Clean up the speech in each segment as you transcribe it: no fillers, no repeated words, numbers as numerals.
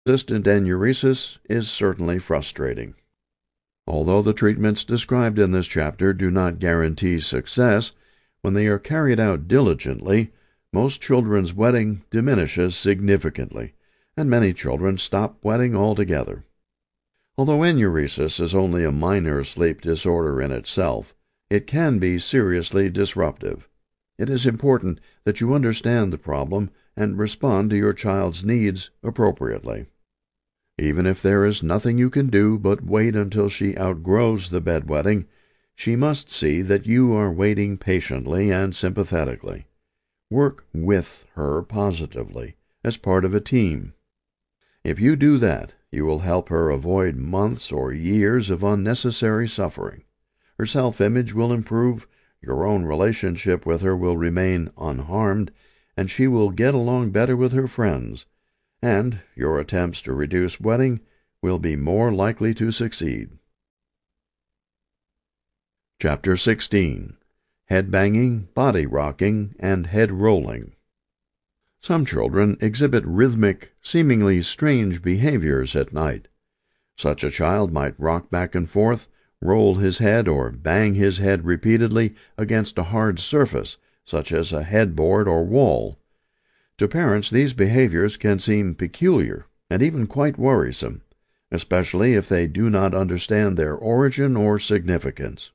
Resistant enuresis is certainly frustrating. Although the treatments described in this chapter do not guarantee success, when they are carried out diligently, most children's wetting diminishes significantly, and many children stop wetting altogether. Although enuresis is only a minor sleep disorder in itself, it can be seriously disruptive. It is important that you understand the problem and respond to your child's needs appropriately. Even if there is nothing you can do but wait until she outgrows the bedwetting, she must see that you are waiting patiently and sympathetically. Work with her positively, as part of a team. If you do that, you will help her avoid months or years of unnecessary suffering. Her self-image will improve, your own relationship with her will remain unharmed, and she will get along better with her friends, and your attempts to reduce wetting will be more likely to succeed. Chapter 16. Head banging, body rocking, and head rolling. Some children exhibit rhythmic, seemingly strange behaviors at night. Such a child might rock back and forth, roll his head, or bang his head repeatedly against a hard surface, such as a headboard or wall. To parents, these behaviors can seem peculiar and even quite worrisome, especially if they do not understand their origin or significance.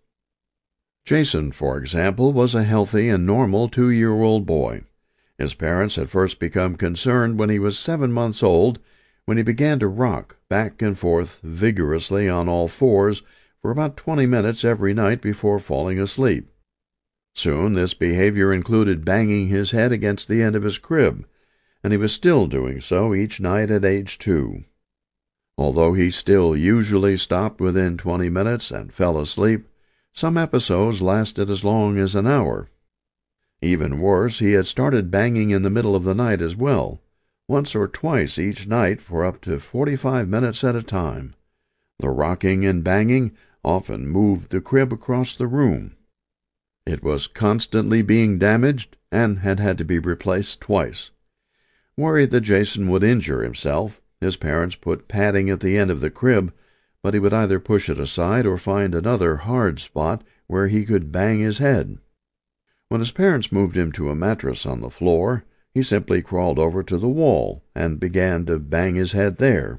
Jason, for example, was a healthy and normal 2-year-old boy. His parents had first become concerned when he was 7 months old, when he began to rock back and forth vigorously on all fours for about 20 minutes every night before falling asleep. Soon this behavior included banging his head against the end of his crib, and he was still doing so each night at age 2. Although he still usually stopped within 20 minutes and fell asleep, some episodes lasted as long as an hour. Even worse, he had started banging in the middle of the night as well, once or twice each night for up to 45 minutes at a time. The rocking and banging often moved the crib across the room. It was constantly being damaged and had to be replaced twice. Worried that Jason would injure himself, his parents put padding at the end of the crib, but he would either push it aside or find another hard spot where he could bang his head. When his parents moved him to a mattress on the floor, he simply crawled over to the wall and began to bang his head there.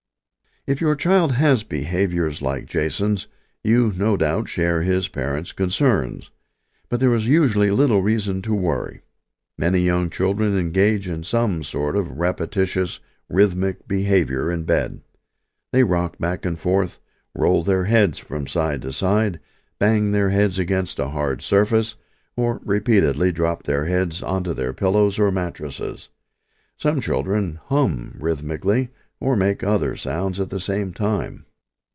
If your child has behaviors like Jason's, you no doubt share his parents' concerns, but there is usually little reason to worry. Many young children engage in some sort of repetitious, rhythmic behavior in bed. They rock back and forth, roll their heads from side to side, bang their heads against a hard surface, or repeatedly drop their heads onto their pillows or mattresses. Some children hum rhythmically or make other sounds at the same time.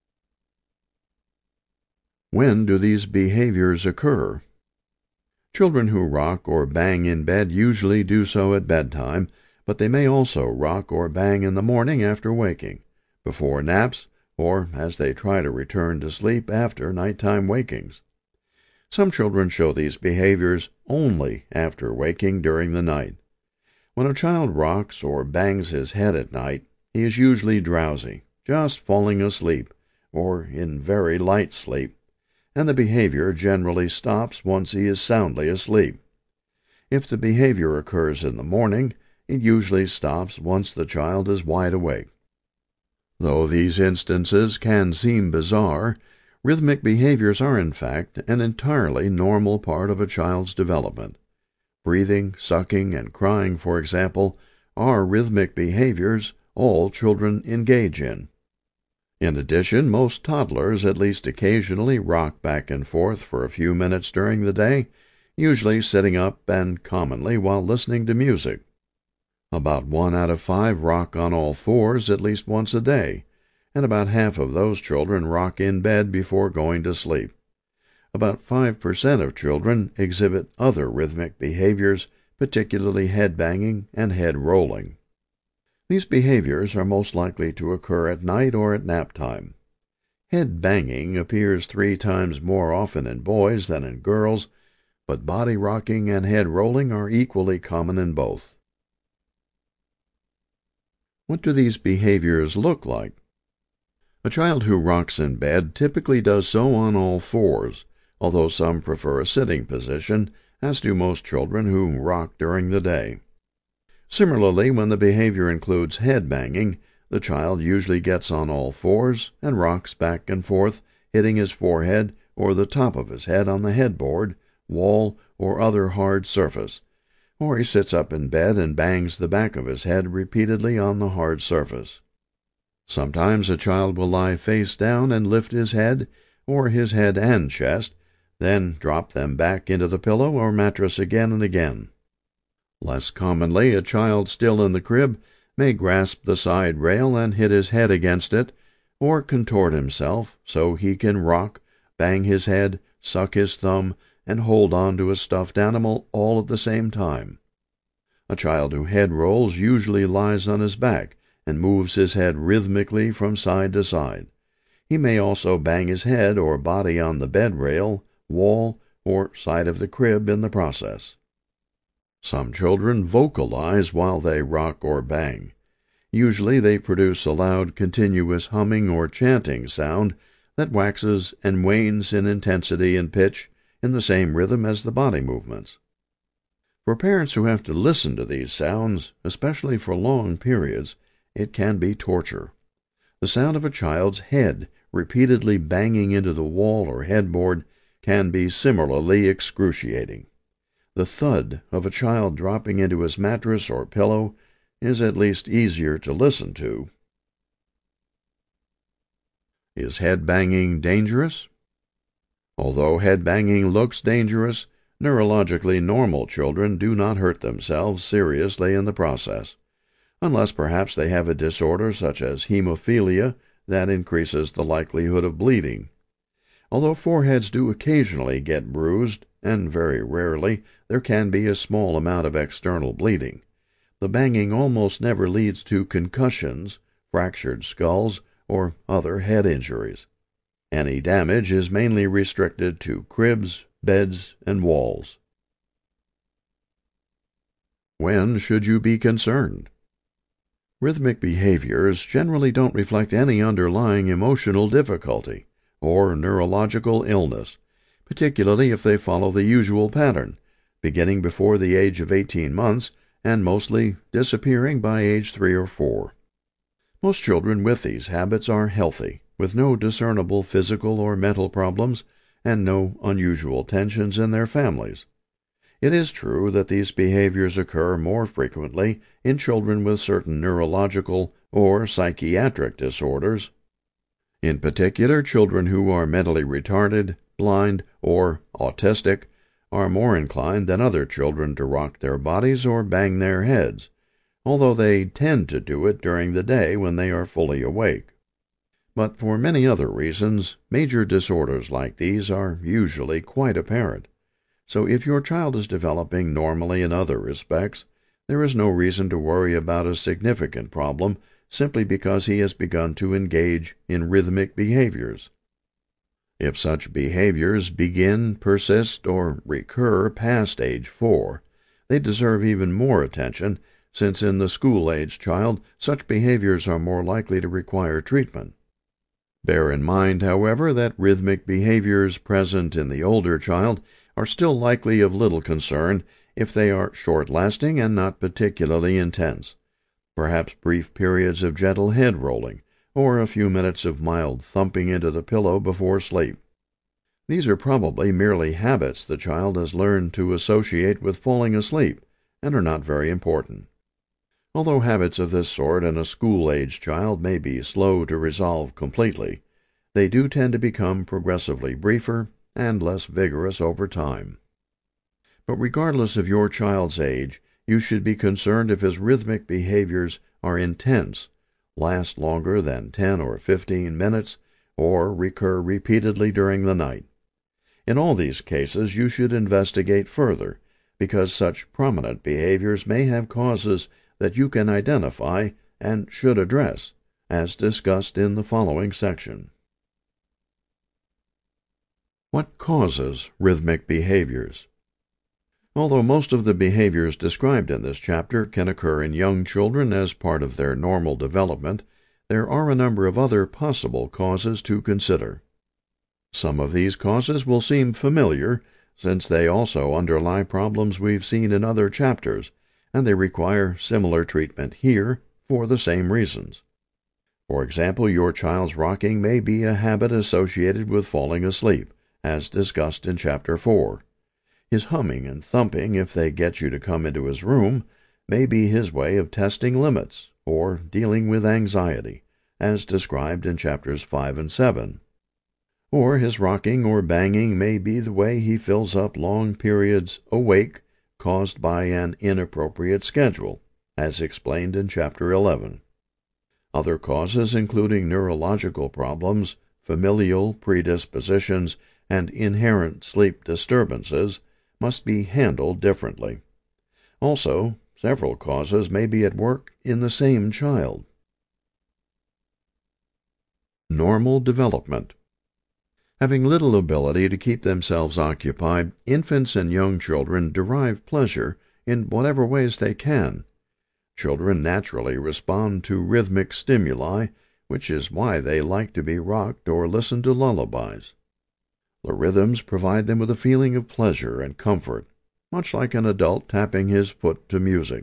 When do these behaviors occur? Children who rock or bang in bed usually do so at bedtime, but they may also rock or bang in the morning after waking, before naps, or as they try to return to sleep after nighttime wakings. Some children show these behaviors only after waking during the night. When a child rocks or bangs his head at night, he is usually drowsy, just falling asleep, or in very light sleep, and the behavior generally stops once he is soundly asleep. If the behavior occurs in the morning, it usually stops once the child is wide awake. Though these instances can seem bizarre, rhythmic behaviors are in fact an entirely normal part of a child's development. Breathing, sucking, and crying, for example, are rhythmic behaviors all children engage in. In addition, most toddlers at least occasionally rock back and forth for a few minutes during the day, usually sitting up and commonly while listening to music. About 1 out of 5 rock on all fours at least once a day, and about half of those children rock in bed before going to sleep. About 5% of children exhibit other rhythmic behaviors, particularly head banging and head rolling. These behaviors are most likely to occur at night or at nap time. Head banging appears 3 times more often in boys than in girls, but body rocking and head rolling are equally common in both. What do these behaviors look like? A child who rocks in bed typically does so on all fours, although some prefer a sitting position, as do most children who rock during the day. Similarly, when the behavior includes head banging, the child usually gets on all fours and rocks back and forth, hitting his forehead or the top of his head on the headboard, wall, or other hard surface, or he sits up in bed and bangs the back of his head repeatedly on the hard surface. Sometimes a child will lie face down and lift his head, or his head and chest, then drop them back into the pillow or mattress again and again. Less commonly, a child still in the crib may grasp the side rail and hit his head against it, or contort himself so he can rock, bang his head, suck his thumb, and hold on to a stuffed animal all at the same time. A child who head rolls usually lies on his back and moves his head rhythmically from side to side. He may also bang his head or body on the bed rail, wall, or side of the crib in the process. Some children vocalize while they rock or bang. Usually they produce a loud, continuous humming or chanting sound that waxes and wanes in intensity and pitch in the same rhythm as the body movements. For parents who have to listen to these sounds, especially for long periods, it can be torture. The sound of a child's head repeatedly banging into the wall or headboard can be similarly excruciating. The thud of a child dropping into his mattress or pillow is at least easier to listen to. Is head banging dangerous? Although head banging looks dangerous, neurologically normal children do not hurt themselves seriously in the process, unless perhaps they have a disorder such as hemophilia that increases the likelihood of bleeding. Although foreheads do occasionally get bruised, and very rarely there can be a small amount of external bleeding, the banging almost never leads to concussions, fractured skulls, or other head injuries. Any damage is mainly restricted to cribs, beds, and walls. When should you be concerned? Rhythmic behaviors generally don't reflect any underlying emotional difficulty or neurological illness, particularly if they follow the usual pattern, beginning before the age of 18 months and mostly disappearing by age 3 or 4. Most children with these habits are healthy, with no discernible physical or mental problems and no unusual tensions in their families. It is true that these behaviors occur more frequently in children with certain neurological or psychiatric disorders. In particular, children who are mentally retarded, blind, or autistic are more inclined than other children to rock their bodies or bang their heads, although they tend to do it during the day when they are fully awake. But for many other reasons, major disorders like these are usually quite apparent. So if your child is developing normally in other respects, there is no reason to worry about a significant problem simply because he has begun to engage in rhythmic behaviors. If such behaviors begin, persist, or recur past age 4, they deserve even more attention, since in the school-age child such behaviors are more likely to require treatment. Bear in mind, however, that rhythmic behaviors present in the older child are still likely of little concern if they are short-lasting and not particularly intense, perhaps brief periods of gentle head rolling, or a few minutes of mild thumping into the pillow before sleep. These are probably merely habits the child has learned to associate with falling asleep and are not very important. Although habits of this sort in a school-age child may be slow to resolve completely, they do tend to become progressively briefer and less vigorous over time. But regardless of your child's age, you should be concerned if his rhythmic behaviors are intense, last longer than 10 or 15 minutes, or recur repeatedly during the night. In all these cases you should investigate further, because such prominent behaviors may have causes that you can identify and should address, as discussed in the following section. What causes rhythmic behaviors? Although most of the behaviors described in this chapter can occur in young children as part of their normal development, there are a number of other possible causes to consider. Some of these causes will seem familiar, since they also underlie problems we've seen in other chapters, and they require similar treatment here for the same reasons. For example, your child's rocking may be a habit associated with falling asleep, as discussed in Chapter 4. His humming and thumping, if they get you to come into his room, may be his way of testing limits or dealing with anxiety, as described in Chapters 5 and 7. Or his rocking or banging may be the way he fills up long periods awake caused by an inappropriate schedule, as explained in Chapter 11. Other causes, including neurological problems, familial predispositions, and inherent sleep disturbances, must be handled differently. Also, several causes may be at work in the same child. Normal development. Having little ability to keep themselves occupied, infants and young children derive pleasure in whatever ways they can. Children naturally respond to rhythmic stimuli, which is why they like to be rocked or listen to lullabies. The rhythms provide them with a feeling of pleasure and comfort, much like an adult tapping his foot to music.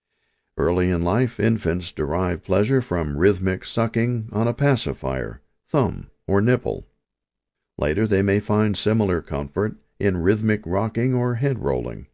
Early in life, infants derive pleasure from rhythmic sucking on a pacifier, thumb, or nipple. Later they may find similar comfort in rhythmic rocking or head rolling.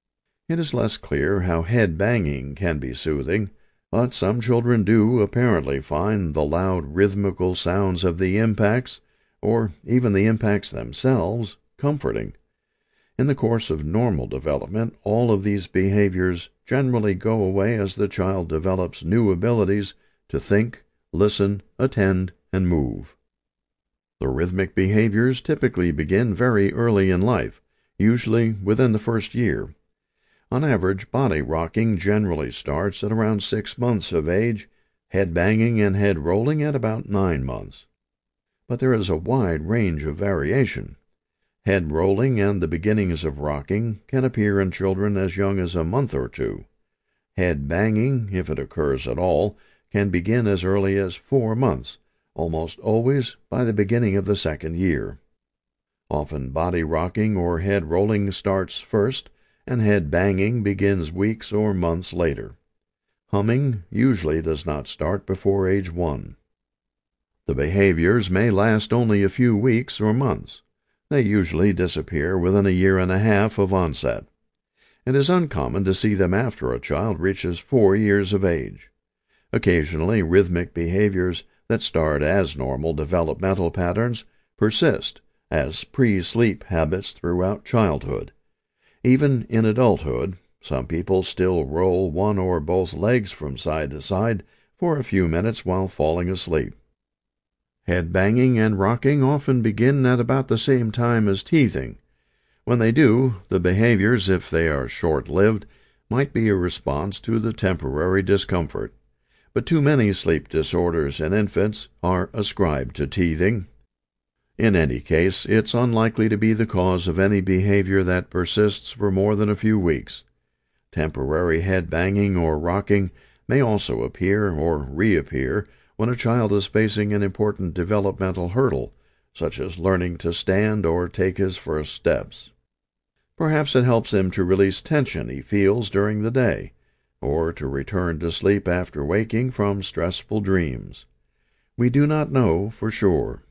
It is less clear how head banging can be soothing, but some children do apparently find the loud rhythmical sounds of the impacts, or even the impacts themselves, comforting. In the course of normal development, all of these behaviors generally go away as the child develops new abilities to think, listen, attend, and move. The rhythmic behaviors typically begin very early in life, usually within the first year. On average, body rocking generally starts at around 6 months of age, head banging and head rolling at about 9 months. But there is a wide range of variation. Head rolling and the beginnings of rocking can appear in children as young as a month or 2. Head banging, if it occurs at all, can begin as early as 4 months, almost always by the beginning of the 2nd year. Often body rocking or head rolling starts first, and head banging begins weeks or months later. Humming usually does not start before age 1. The behaviors may last only a few weeks or months. They usually disappear within a year and a half of onset. It is uncommon to see them after a child reaches 4 years of age. Occasionally, rhythmic behaviors that start as normal developmental patterns persist as pre-sleep habits throughout childhood. Even in adulthood, some people still roll one or both legs from side to side for a few minutes while falling asleep. Head banging and rocking often begin at about the same time as teething. When they do, the behaviors, if they are short-lived, might be a response to the temporary discomfort. But too many sleep disorders in infants are ascribed to teething. In any case, it's unlikely to be the cause of any behavior that persists for more than a few weeks. Temporary head banging or rocking may also appear or reappear when a child is facing an important developmental hurdle, such as learning to stand or take his first steps. Perhaps it helps him to release tension he feels during the day, or to return to sleep after waking from stressful dreams. We do not know for sure.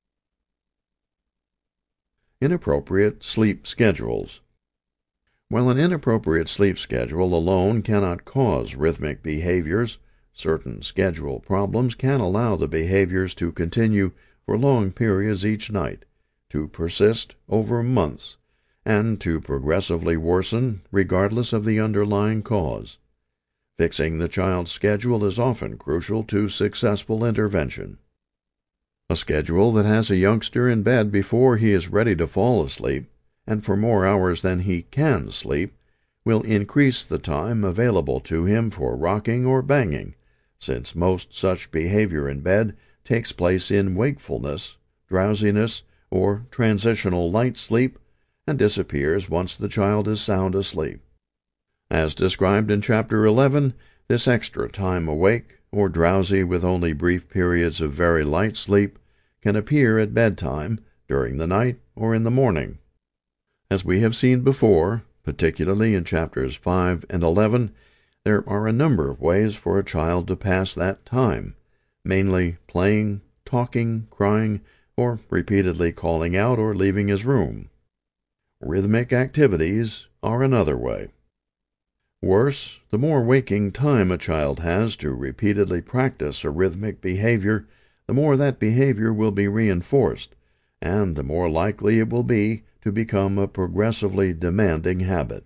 Inappropriate sleep schedules. While an inappropriate sleep schedule alone cannot cause rhythmic behaviors, certain schedule problems can allow the behaviors to continue for long periods each night, to persist over months, and to progressively worsen regardless of the underlying cause. Fixing the child's schedule is often crucial to successful intervention. A schedule that has a youngster in bed before he is ready to fall asleep, and for more hours than he can sleep, will increase the time available to him for rocking or banging, since most such behavior in bed takes place in wakefulness, drowsiness, or transitional light sleep, and disappears once the child is sound asleep. As described in Chapter 11, this extra time awake, or drowsy with only brief periods of very light sleep, can appear at bedtime, during the night, or in the morning. As we have seen before, particularly in Chapters 5 and 11, there are a number of ways for a child to pass that time, mainly playing, talking, crying, or repeatedly calling out or leaving his room. Rhythmic activities are another way. Worse, the more waking time a child has to repeatedly practice a rhythmic behavior, the more that behavior will be reinforced, and the more likely it will be to become a progressively demanding habit.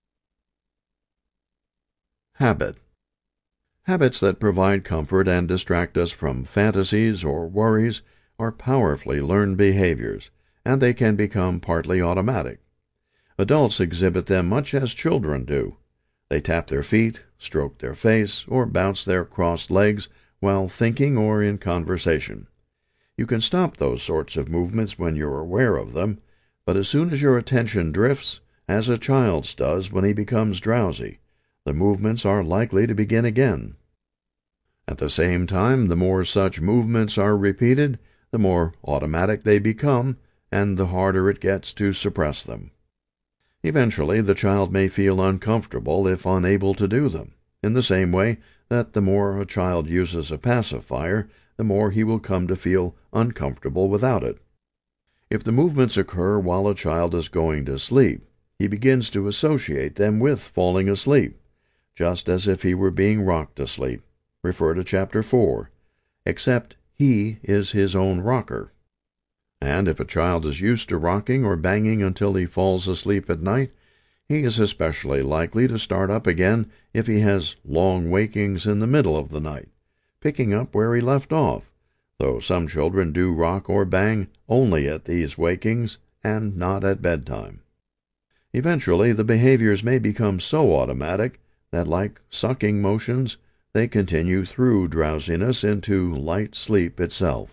Habit. Habits that provide comfort and distract us from fantasies or worries are powerfully learned behaviors, and they can become partly automatic. Adults exhibit them much as children do. They tap their feet, stroke their face, or bounce their crossed legs while thinking or in conversation. You can stop those sorts of movements when you're aware of them, but as soon as your attention drifts, as a child's does when he becomes drowsy, the movements are likely to begin again. At the same time, the more such movements are repeated, the more automatic they become, and the harder it gets to suppress them. Eventually, the child may feel uncomfortable if unable to do them, in the same way that the more a child uses a pacifier, the more he will come to feel uncomfortable without it. If the movements occur while a child is going to sleep, he begins to associate them with falling asleep, just as if he were being rocked to sleep. Refer to Chapter 4. Except he is his own rocker. And if a child is used to rocking or banging until he falls asleep at night, he is especially likely to start up again if he has long wakings in the middle of the night, picking up where he left off, though some children do rock or bang only at these wakings and not at bedtime. Eventually, the behaviors may become so automatic that, like sucking motions, they continue through drowsiness into light sleep itself.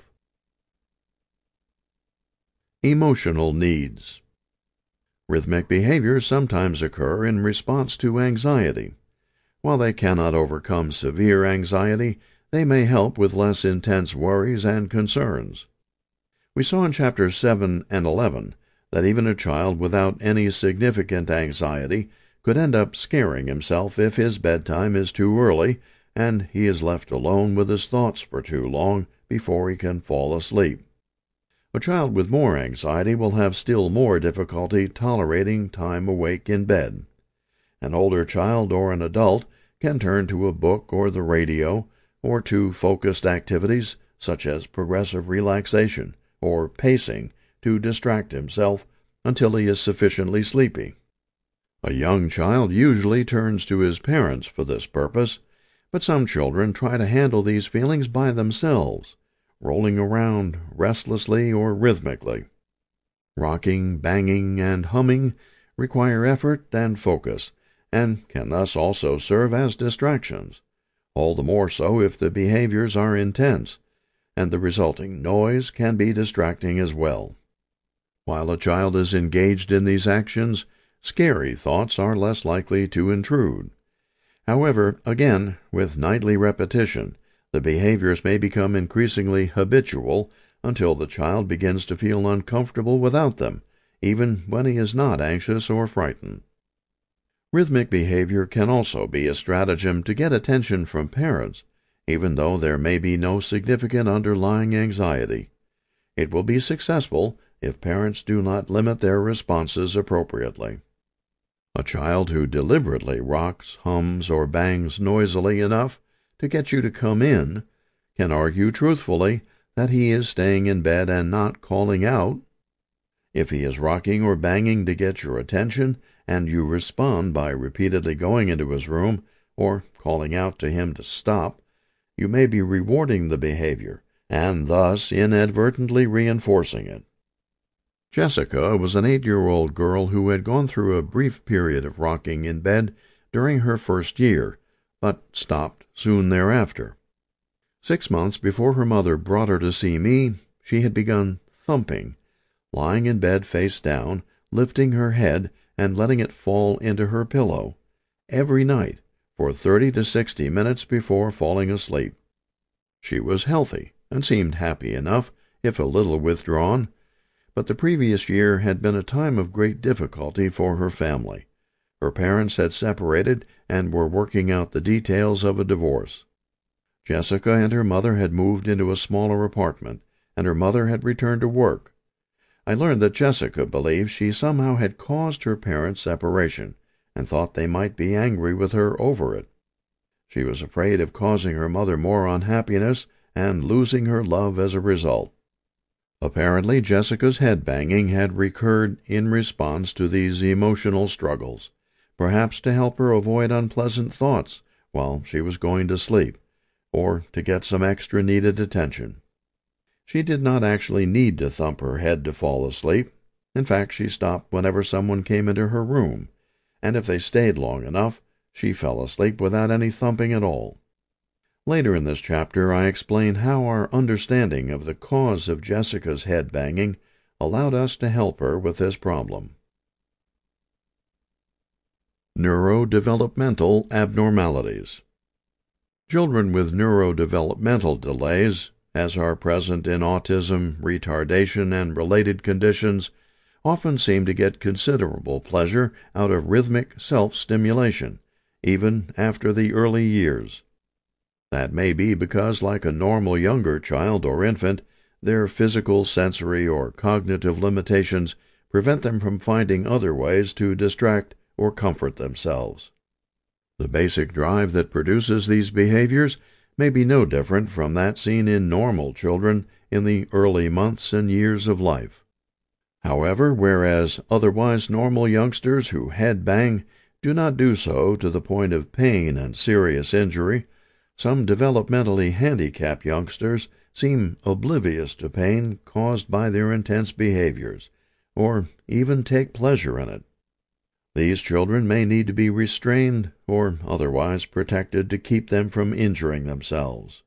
Emotional needs. Rhythmic behaviors sometimes occur in response to anxiety. While they cannot overcome severe anxiety, they may help with less intense worries and concerns. We saw in Chapters 7 and 11 that even a child without any significant anxiety could end up scaring himself if his bedtime is too early and he is left alone with his thoughts for too long before he can fall asleep. A child with more anxiety will have still more difficulty tolerating time awake in bed. An older child or an adult can turn to a book or the radio, or to focused activities such as progressive relaxation or pacing to distract himself until he is sufficiently sleepy. A young child usually turns to his parents for this purpose, but some children try to handle these feelings by themselves, rolling around restlessly or rhythmically. Rocking, banging, and humming require effort and focus, and can thus also serve as distractions, all the more so if the behaviors are intense, and the resulting noise can be distracting as well. While a child is engaged in these actions, scary thoughts are less likely to intrude. However, again, with nightly repetition, the behaviors may become increasingly habitual until the child begins to feel uncomfortable without them, even when he is not anxious or frightened. Rhythmic behavior can also be a stratagem to get attention from parents, even though there may be no significant underlying anxiety. It will be successful if parents do not limit their responses appropriately. A child who deliberately rocks, hums, or bangs noisily enough to get you to come in can argue truthfully that he is staying in bed and not calling out. If he is rocking or banging to get your attention, and you respond by repeatedly going into his room or calling out to him to stop, you may be rewarding the behavior, and thus inadvertently reinforcing it. Jessica was an 8-year-old girl who had gone through a brief period of rocking in bed during her first year, but stopped soon thereafter. 6 months before her mother brought her to see me, she had begun thumping, lying in bed face down, lifting her head and letting it fall into her pillow every night for 30 to 60 minutes before falling asleep. She was healthy and seemed happy enough, if a little withdrawn, but the previous year had been a time of great difficulty for her family. Her parents had separated and were working out the details of a divorce. Jessica and her mother had moved into a smaller apartment, and her mother had returned to work. I learned that Jessica believed she somehow had caused her parents' separation, and thought they might be angry with her over it. She was afraid of causing her mother more unhappiness and losing her love as a result. Apparently, Jessica's head-banging had recurred in response to these emotional struggles, perhaps to help her avoid unpleasant thoughts while she was going to sleep, or to get some extra needed attention. She did not actually need to thump her head to fall asleep. In fact, she stopped whenever someone came into her room, and if they stayed long enough, she fell asleep without any thumping at all. Later in this chapter I explain how our understanding of the cause of Jessica's head-banging allowed us to help her with this problem. Neurodevelopmental abnormalities. Children with neurodevelopmental delays, as are present in autism, retardation, and related conditions, often seem to get considerable pleasure out of rhythmic self-stimulation, even after the early years. That may be because, like a normal younger child or infant, their physical, sensory, or cognitive limitations prevent them from finding other ways to distract or comfort themselves. The basic drive that produces these behaviors may be no different from that seen in normal children in the early months and years of life. However, whereas otherwise normal youngsters who head-bang do not do so to the point of pain and serious injury, some developmentally handicapped youngsters seem oblivious to pain caused by their intense behaviors, or even take pleasure in it. These children may need to be restrained or otherwise protected to keep them from injuring themselves.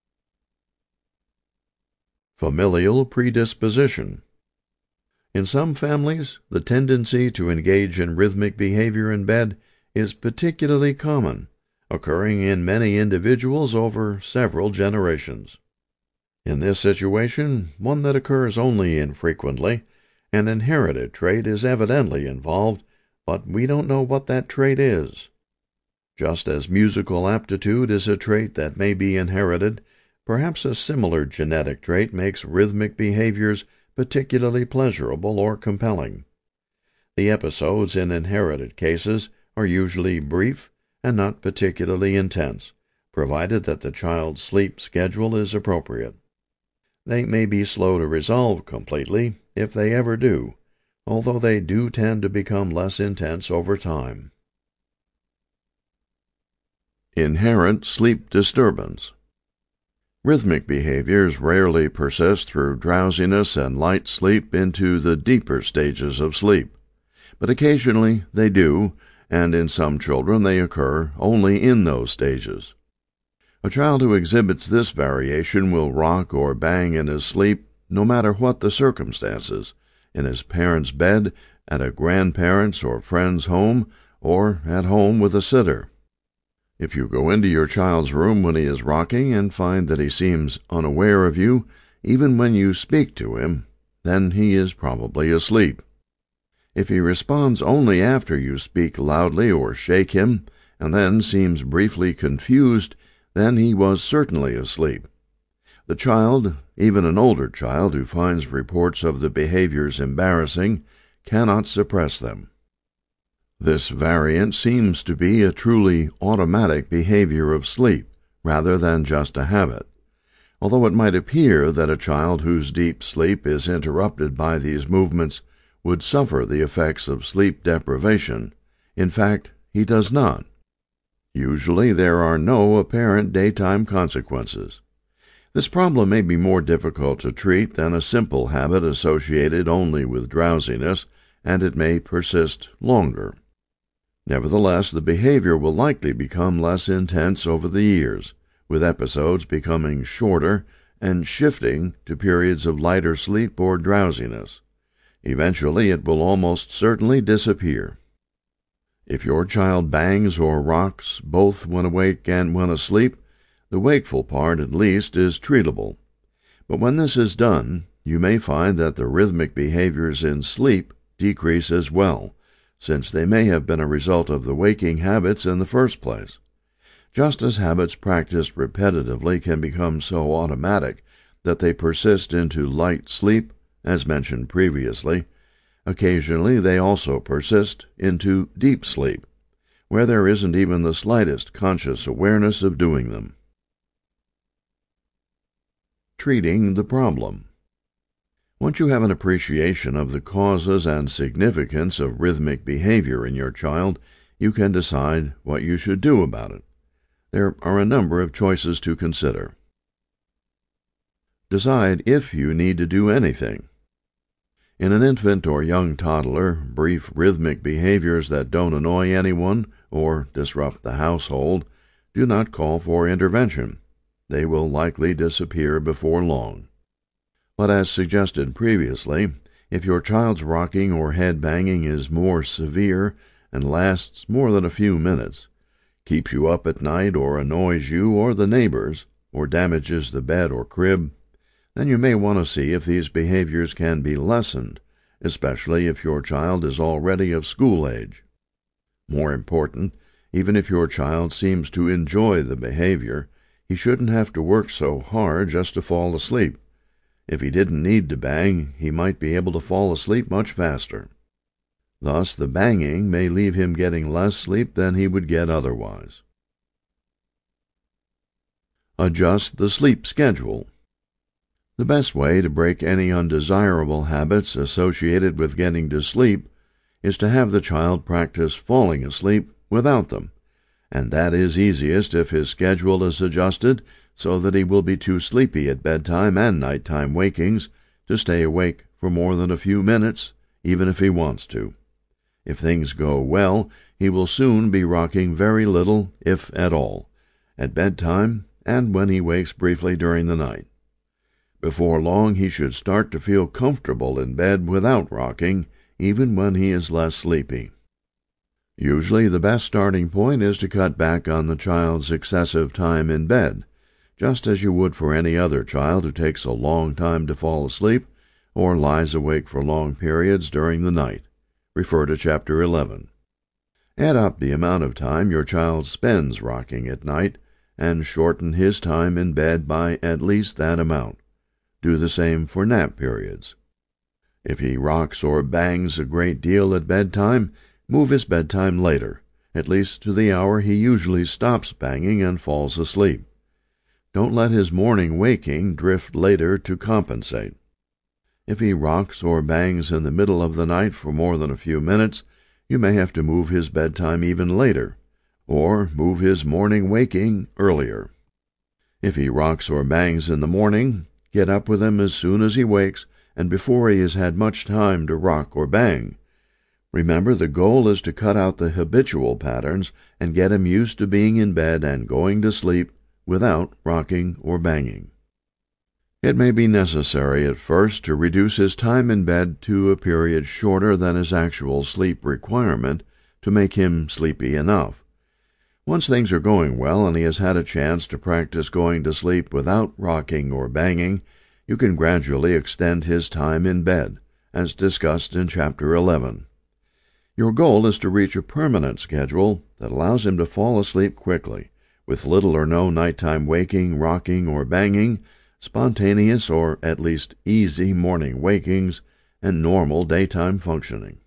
Familial predisposition. In some families, the tendency to engage in rhythmic behavior in bed is particularly common, occurring in many individuals over several generations. In this situation, one that occurs only infrequently, an inherited trait is evidently involved, but we don't know what that trait is. Just as musical aptitude is a trait that may be inherited, perhaps a similar genetic trait makes rhythmic behaviors particularly pleasurable or compelling. The episodes in inherited cases are usually brief and not particularly intense, provided that the child's sleep schedule is appropriate. They may be slow to resolve completely, if they ever do, although they do tend to become less intense over time. Inherent sleep disturbance. Rhythmic behaviors rarely persist through drowsiness and light sleep into the deeper stages of sleep, but occasionally they do, and in some children they occur only in those stages. A child who exhibits this variation will rock or bang in his sleep no matter what the circumstances, in his parents' bed, at a grandparent's or friend's home, or at home with a sitter. If you go into your child's room when he is rocking and find that he seems unaware of you, even when you speak to him, then he is probably asleep. If he responds only after you speak loudly or shake him, and then seems briefly confused, then he was certainly asleep. The child, even an older child who finds reports of the behaviors embarrassing, cannot suppress them. This variant seems to be a truly automatic behavior of sleep, rather than just a habit. Although it might appear that a child whose deep sleep is interrupted by these movements would suffer the effects of sleep deprivation, in fact, he does not. Usually there are no apparent daytime consequences. This problem may be more difficult to treat than a simple habit associated only with drowsiness, and it may persist longer. Nevertheless, the behavior will likely become less intense over the years, with episodes becoming shorter and shifting to periods of lighter sleep or drowsiness. Eventually it will almost certainly disappear. If your child bangs or rocks both when awake and when asleep, the wakeful part, at least, is treatable. But when this is done, you may find that the rhythmic behaviors in sleep decrease as well, since they may have been a result of the waking habits in the first place. Just as habits practiced repetitively can become so automatic that they persist into light sleep, as mentioned previously, occasionally they also persist into deep sleep, where there isn't even the slightest conscious awareness of doing them. Treating the problem. Once you have an appreciation of the causes and significance of rhythmic behavior in your child, you can decide what you should do about it. There are a number of choices to consider. Decide if you need to do anything. In an infant or young toddler, brief rhythmic behaviors that don't annoy anyone or disrupt the household do not call for intervention. They will likely disappear before long. But as suggested previously, if your child's rocking or head banging is more severe and lasts more than a few minutes, keeps you up at night or annoys you or the neighbors, or damages the bed or crib, then you may want to see if these behaviors can be lessened, especially if your child is already of school age. More important, even if your child seems to enjoy the behavior, he shouldn't have to work so hard just to fall asleep. If he didn't need to bang, he might be able to fall asleep much faster. Thus, the banging may leave him getting less sleep than he would get otherwise. Adjust the sleep schedule. The best way to break any undesirable habits associated with getting to sleep is to have the child practice falling asleep without them, and that is easiest if his schedule is adjusted so that he will be too sleepy at bedtime and nighttime wakings to stay awake for more than a few minutes, even if he wants to. If things go well, he will soon be rocking very little, if at all, at bedtime and when he wakes briefly during the night. Before long he should start to feel comfortable in bed without rocking, even when he is less sleepy. Usually the best starting point is to cut back on the child's excessive time in bed, just as you would for any other child who takes a long time to fall asleep or lies awake for long periods during the night. Refer to Chapter 11. Add up the amount of time your child spends rocking at night and shorten his time in bed by at least that amount. Do the same for nap periods. If he rocks or bangs a great deal at bedtime, move his bedtime later, at least to the hour he usually stops banging and falls asleep. Don't let his morning waking drift later to compensate. If he rocks or bangs in the middle of the night for more than a few minutes, you may have to move his bedtime even later, or move his morning waking earlier. If he rocks or bangs in the morning, get up with him as soon as he wakes and before he has had much time to rock or bang. Remember, the goal is to cut out the habitual patterns and get him used to being in bed and going to sleep without rocking or banging. It may be necessary at first to reduce his time in bed to a period shorter than his actual sleep requirement to make him sleepy enough. Once things are going well and he has had a chance to practice going to sleep without rocking or banging, you can gradually extend his time in bed, as discussed in Chapter 11. Your goal is to reach a permanent schedule that allows him to fall asleep quickly, with little or no nighttime waking, rocking, or banging, spontaneous or at least easy morning wakings, and normal daytime functioning.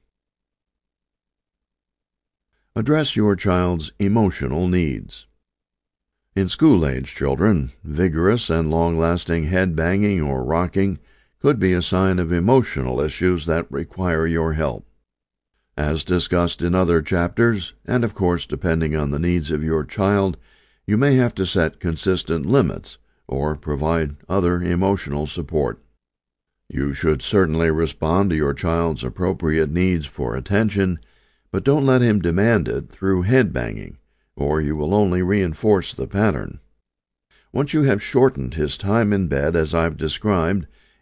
Address your child's emotional needs. In school-age children, vigorous and long-lasting head banging or rocking could be a sign of emotional issues that require your help. As discussed in other chapters, and of course depending on the needs of your child, you may have to set consistent limits or provide other emotional support. You should certainly respond to your child's appropriate needs for attention, but don't let him demand it through head banging, or you will only reinforce the pattern. Once you have shortened his time in bed as I've described,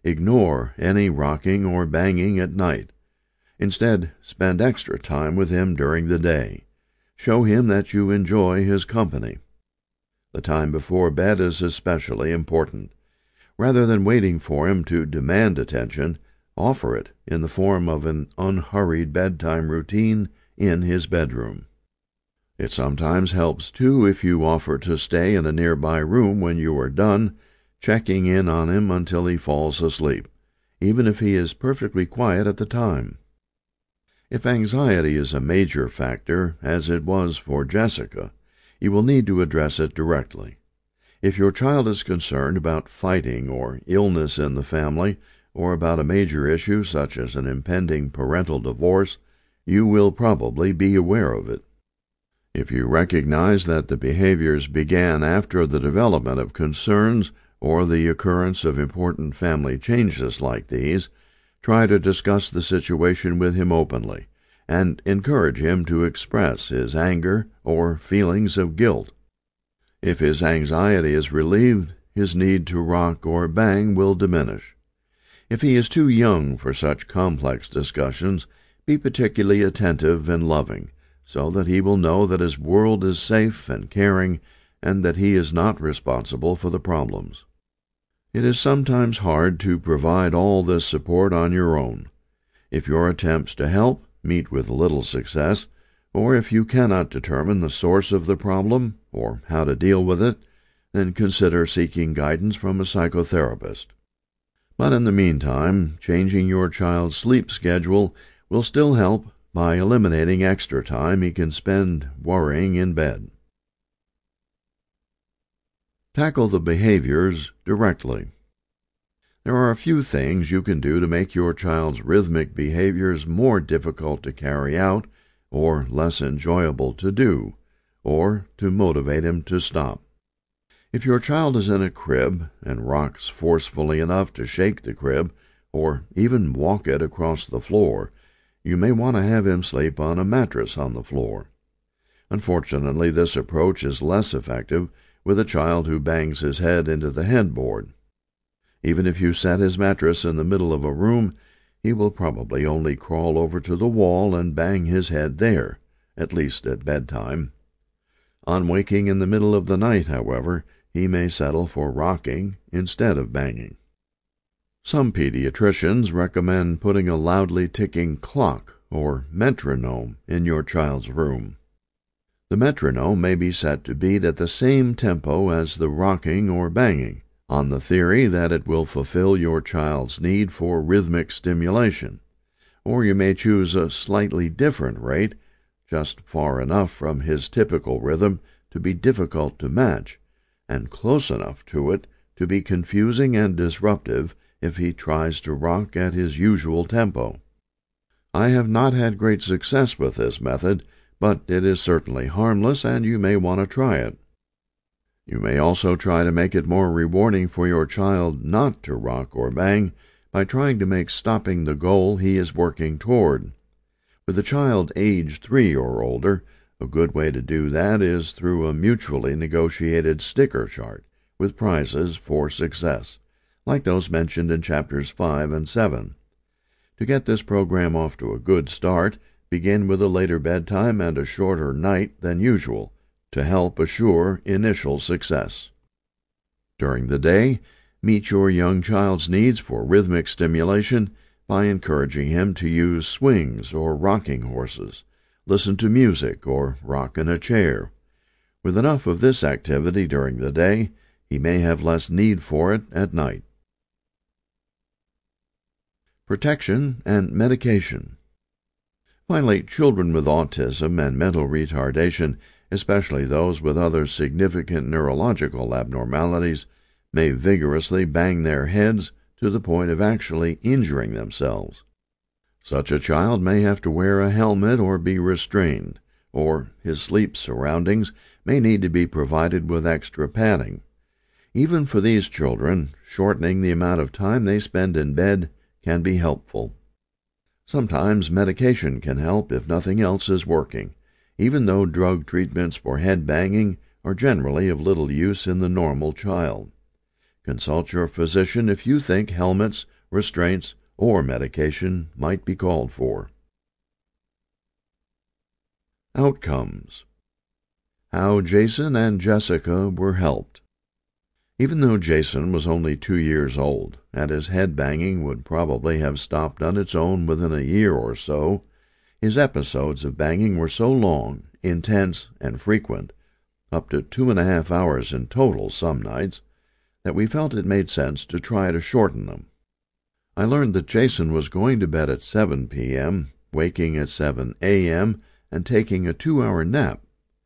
Ignore any rocking or banging at night. Instead, spend extra time with him during the day. Show him that you enjoy his company. The time before bed is especially important. Rather than waiting for him to demand attention, offer it in the form of an unhurried bedtime routine in his bedroom. It sometimes helps, too, if you offer to stay in a nearby room when you are done, checking in on him until he falls asleep, even if he is perfectly quiet at the time. If anxiety is a major factor, as it was for Jessica, you will need to address it directly. If your child is concerned about fighting or illness in the family, or about a major issue such as an impending parental divorce, you will probably be aware of it. If you recognize that the behaviors began after the development of concerns or the occurrence of important family changes like these, try to discuss the situation with him openly and encourage him to express his anger or feelings of guilt. If his anxiety is relieved, his need to rock or bang will diminish. If he is too young for such complex discussions, be particularly attentive and loving, so that he will know that his world is safe and caring, and that he is not responsible for the problems. It is sometimes hard to provide all this support on your own. If your attempts to help meet with little success, or if you cannot determine the source of the problem or how to deal with it, then consider seeking guidance from a psychotherapist. But in the meantime, changing your child's sleep schedule will still help by eliminating extra time he can spend worrying in bed. Tackle the behaviors directly. There are a few things you can do to make your child's rhythmic behaviors more difficult to carry out, or less enjoyable to do, or to motivate him to stop. If your child is in a crib and rocks forcefully enough to shake the crib, or even walk it across the floor, you may want to have him sleep on a mattress on the floor. Unfortunately, this approach is less effective with a child who bangs his head into the headboard. Even if you set his mattress in the middle of a room, he will probably only crawl over to the wall and bang his head there, at least at bedtime. On waking in the middle of the night, however, he may settle for rocking instead of banging. Some pediatricians recommend putting a loudly ticking clock or metronome in your child's room. The metronome may be set to beat at the same tempo as the rocking or banging, on the theory that it will fulfill your child's need for rhythmic stimulation, or you may choose a slightly different rate, just far enough from his typical rhythm to be difficult to match, and close enough to it to be confusing and disruptive if he tries to rock at his usual tempo. I have not had great success with this method, but it is certainly harmless, and you may want to try it. You may also try to make it more rewarding for your child not to rock or bang by trying to make stopping the goal he is working toward. With a child aged 3 or older, a good way to do that is through a mutually negotiated sticker chart with prizes for success, like those mentioned in chapters 5 and 7. To get this program off to a good start, begin with a later bedtime and a shorter night than usual, to help assure initial success. During the day, meet your young child's needs for rhythmic stimulation by encouraging him to use swings or rocking horses, listen to music, or rock in a chair. With enough of this activity during the day, he may have less need for it at night. Protection and medication. Finally, children with autism and mental retardation, especially those with other significant neurological abnormalities, may vigorously bang their heads to the point of actually injuring themselves. Such a child may have to wear a helmet or be restrained, or his sleep surroundings may need to be provided with extra padding. Even for these children, shortening the amount of time they spend in bed can be helpful. Sometimes medication can help if nothing else is working, even though drug treatments for head banging are generally of little use in the normal child. Consult your physician if you think helmets restraints, or medication might be called for. Outcomes. How Jason and Jessica were helped. Even though Jason was only 2 years old, and his head banging would probably have stopped on its own within a year or so, his episodes of banging were so long, intense, and frequent, up to 2.5 hours in total some nights, that we felt it made sense to try to shorten them. I learned that Jason was going to bed at 7 p.m., waking at 7 a.m., and taking a 2-hour nap,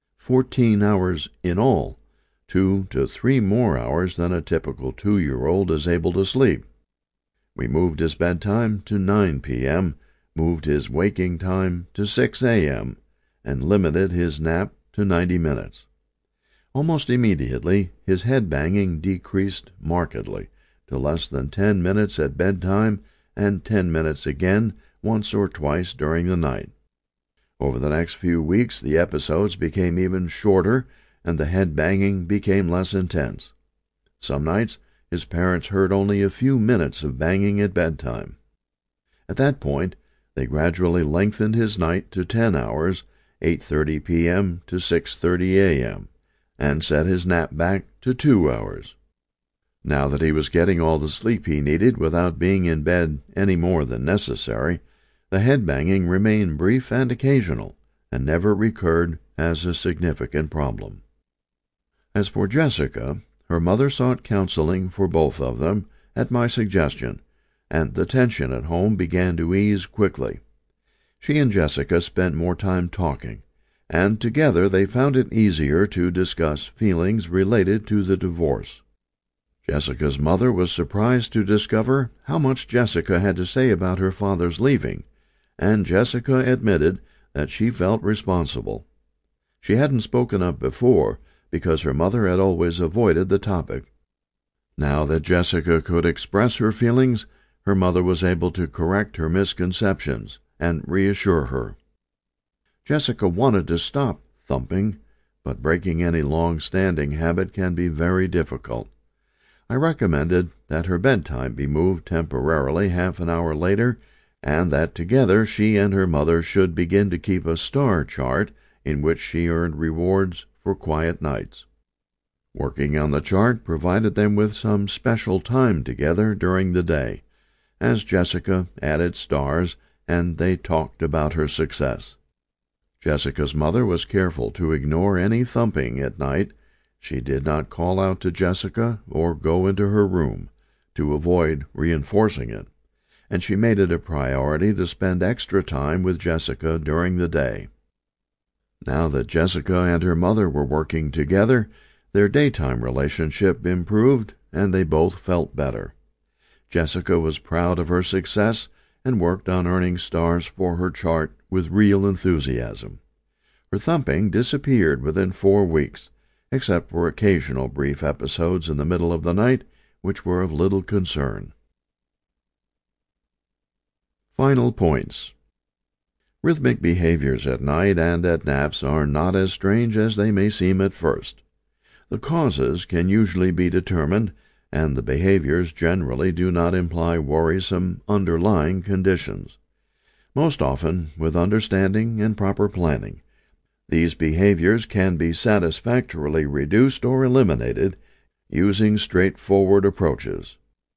14 hours in all, 2 to 3 more hours than a typical 2-year-old is able to sleep. We moved his bedtime to 9 p.m., moved his waking time to 6 a.m., and limited his nap to 90 minutes. Almost immediately, his head banging decreased markedly to less than 10 minutes at bedtime and 10 minutes again once or twice during the night. Over the next few weeks, the episodes became even shorter and the head banging became less intense. Some nights, his parents heard only a few minutes of banging at bedtime. At that point, they gradually lengthened his night to 10 hours, 8:30 p.m. to 6:30 a.m., and set his nap back to 2 hours. Now that he was getting all the sleep he needed without being in bed any more than necessary, the head banging remained brief and occasional, and never recurred as a significant problem. As for Jessica, her mother sought counseling for both of them at my suggestion, and the tension at home began to ease quickly. She and Jessica spent more time talking, and together they found it easier to discuss feelings related to the divorce. Jessica's mother was surprised to discover how much Jessica had to say about her father's leaving, and Jessica admitted that she felt responsible. She hadn't spoken up before because her mother had always avoided the topic. Now that Jessica could express her feelings, her mother was able to correct her misconceptions and reassure her. Jessica wanted to stop thumping, but breaking any long-standing habit can be very difficult. I recommended that her bedtime be moved temporarily half an hour later, and that together she and her mother should begin to keep a star chart in which she earned rewards for quiet nights. Working on the chart provided them with some special time together during the day, as Jessica added stars and they talked about her success. Jessica's mother was careful to ignore any thumping at night. She did not call out to Jessica or go into her room to avoid reinforcing it, and she made it a priority to spend extra time with Jessica during the day. Now that Jessica and her mother were working together, their daytime relationship improved, and they both felt better. Jessica was proud of her success and worked on earning stars for her chart with real enthusiasm. Her thumping disappeared within 4 weeks, except for occasional brief episodes in the middle of the night, which were of little concern. Final points. Rhythmic behaviors at night and at naps are not as strange as they may seem at first. The causes can usually be determined, and the behaviors generally do not imply worrisome underlying conditions. Most often, with understanding and proper planning, these behaviors can be satisfactorily reduced or eliminated using straightforward approaches.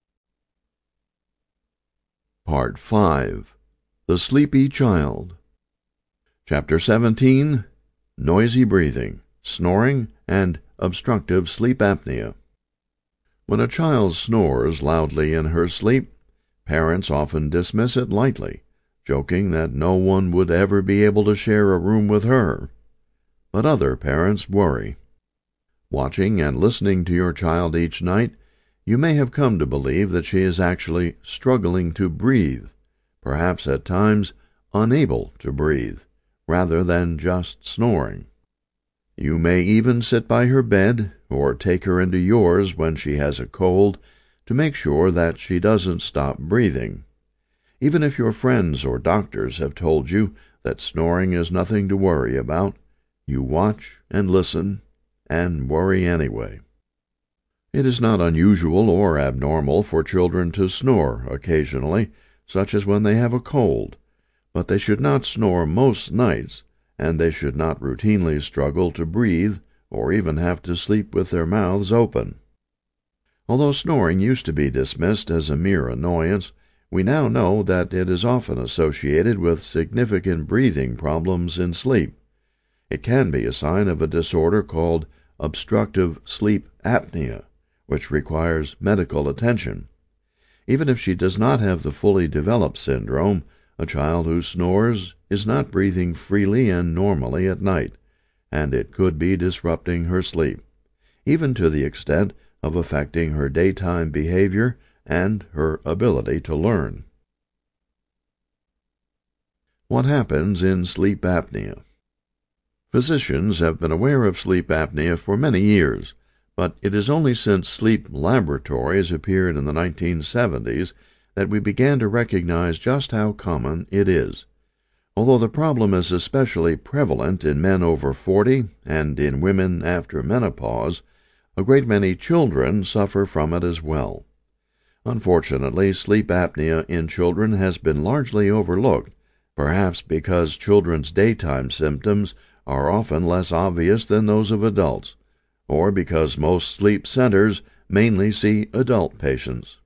Part 5. The Sleepy Child. Chapter 17. Noisy breathing, snoring, and obstructive sleep apnea. When a child snores loudly in her sleep, parents often dismiss it lightly, joking that no one would ever be able to share a room with her. But other parents worry. Watching and listening to your child each night, you may have come to believe that she is actually struggling to breathe, perhaps at times unable to breathe, rather than just snoring. You may even sit by her bed or take her into yours when she has a cold to make sure that she doesn't stop breathing. Even if your friends or doctors have told you that snoring is nothing to worry about, you watch and listen and worry anyway. It is not unusual or abnormal for children to snore occasionally, such as when they have a cold, but they should not snore most nights, and they should not routinely struggle to breathe or even have to sleep with their mouths open. Although snoring used to be dismissed as a mere annoyance, we now know that it is often associated with significant breathing problems in sleep. It can be a sign of a disorder called obstructive sleep apnea, which requires medical attention. Even if she does not have the fully developed syndrome, a child who snores is not breathing freely and normally at night, and it could be disrupting her sleep, even to the extent of affecting her daytime behavior and her ability to learn. What happens in sleep apnea? Physicians have been aware of sleep apnea for many years, but it is only since sleep laboratories appeared in the 1970s that we began to recognize just how common it is. Although the problem is especially prevalent in men over 40 and in women after menopause, a great many children suffer from it as well. Unfortunately, sleep apnea in children has been largely overlooked, perhaps because children's daytime symptoms are often less obvious than those of adults, or because most sleep centers mainly see adult patients.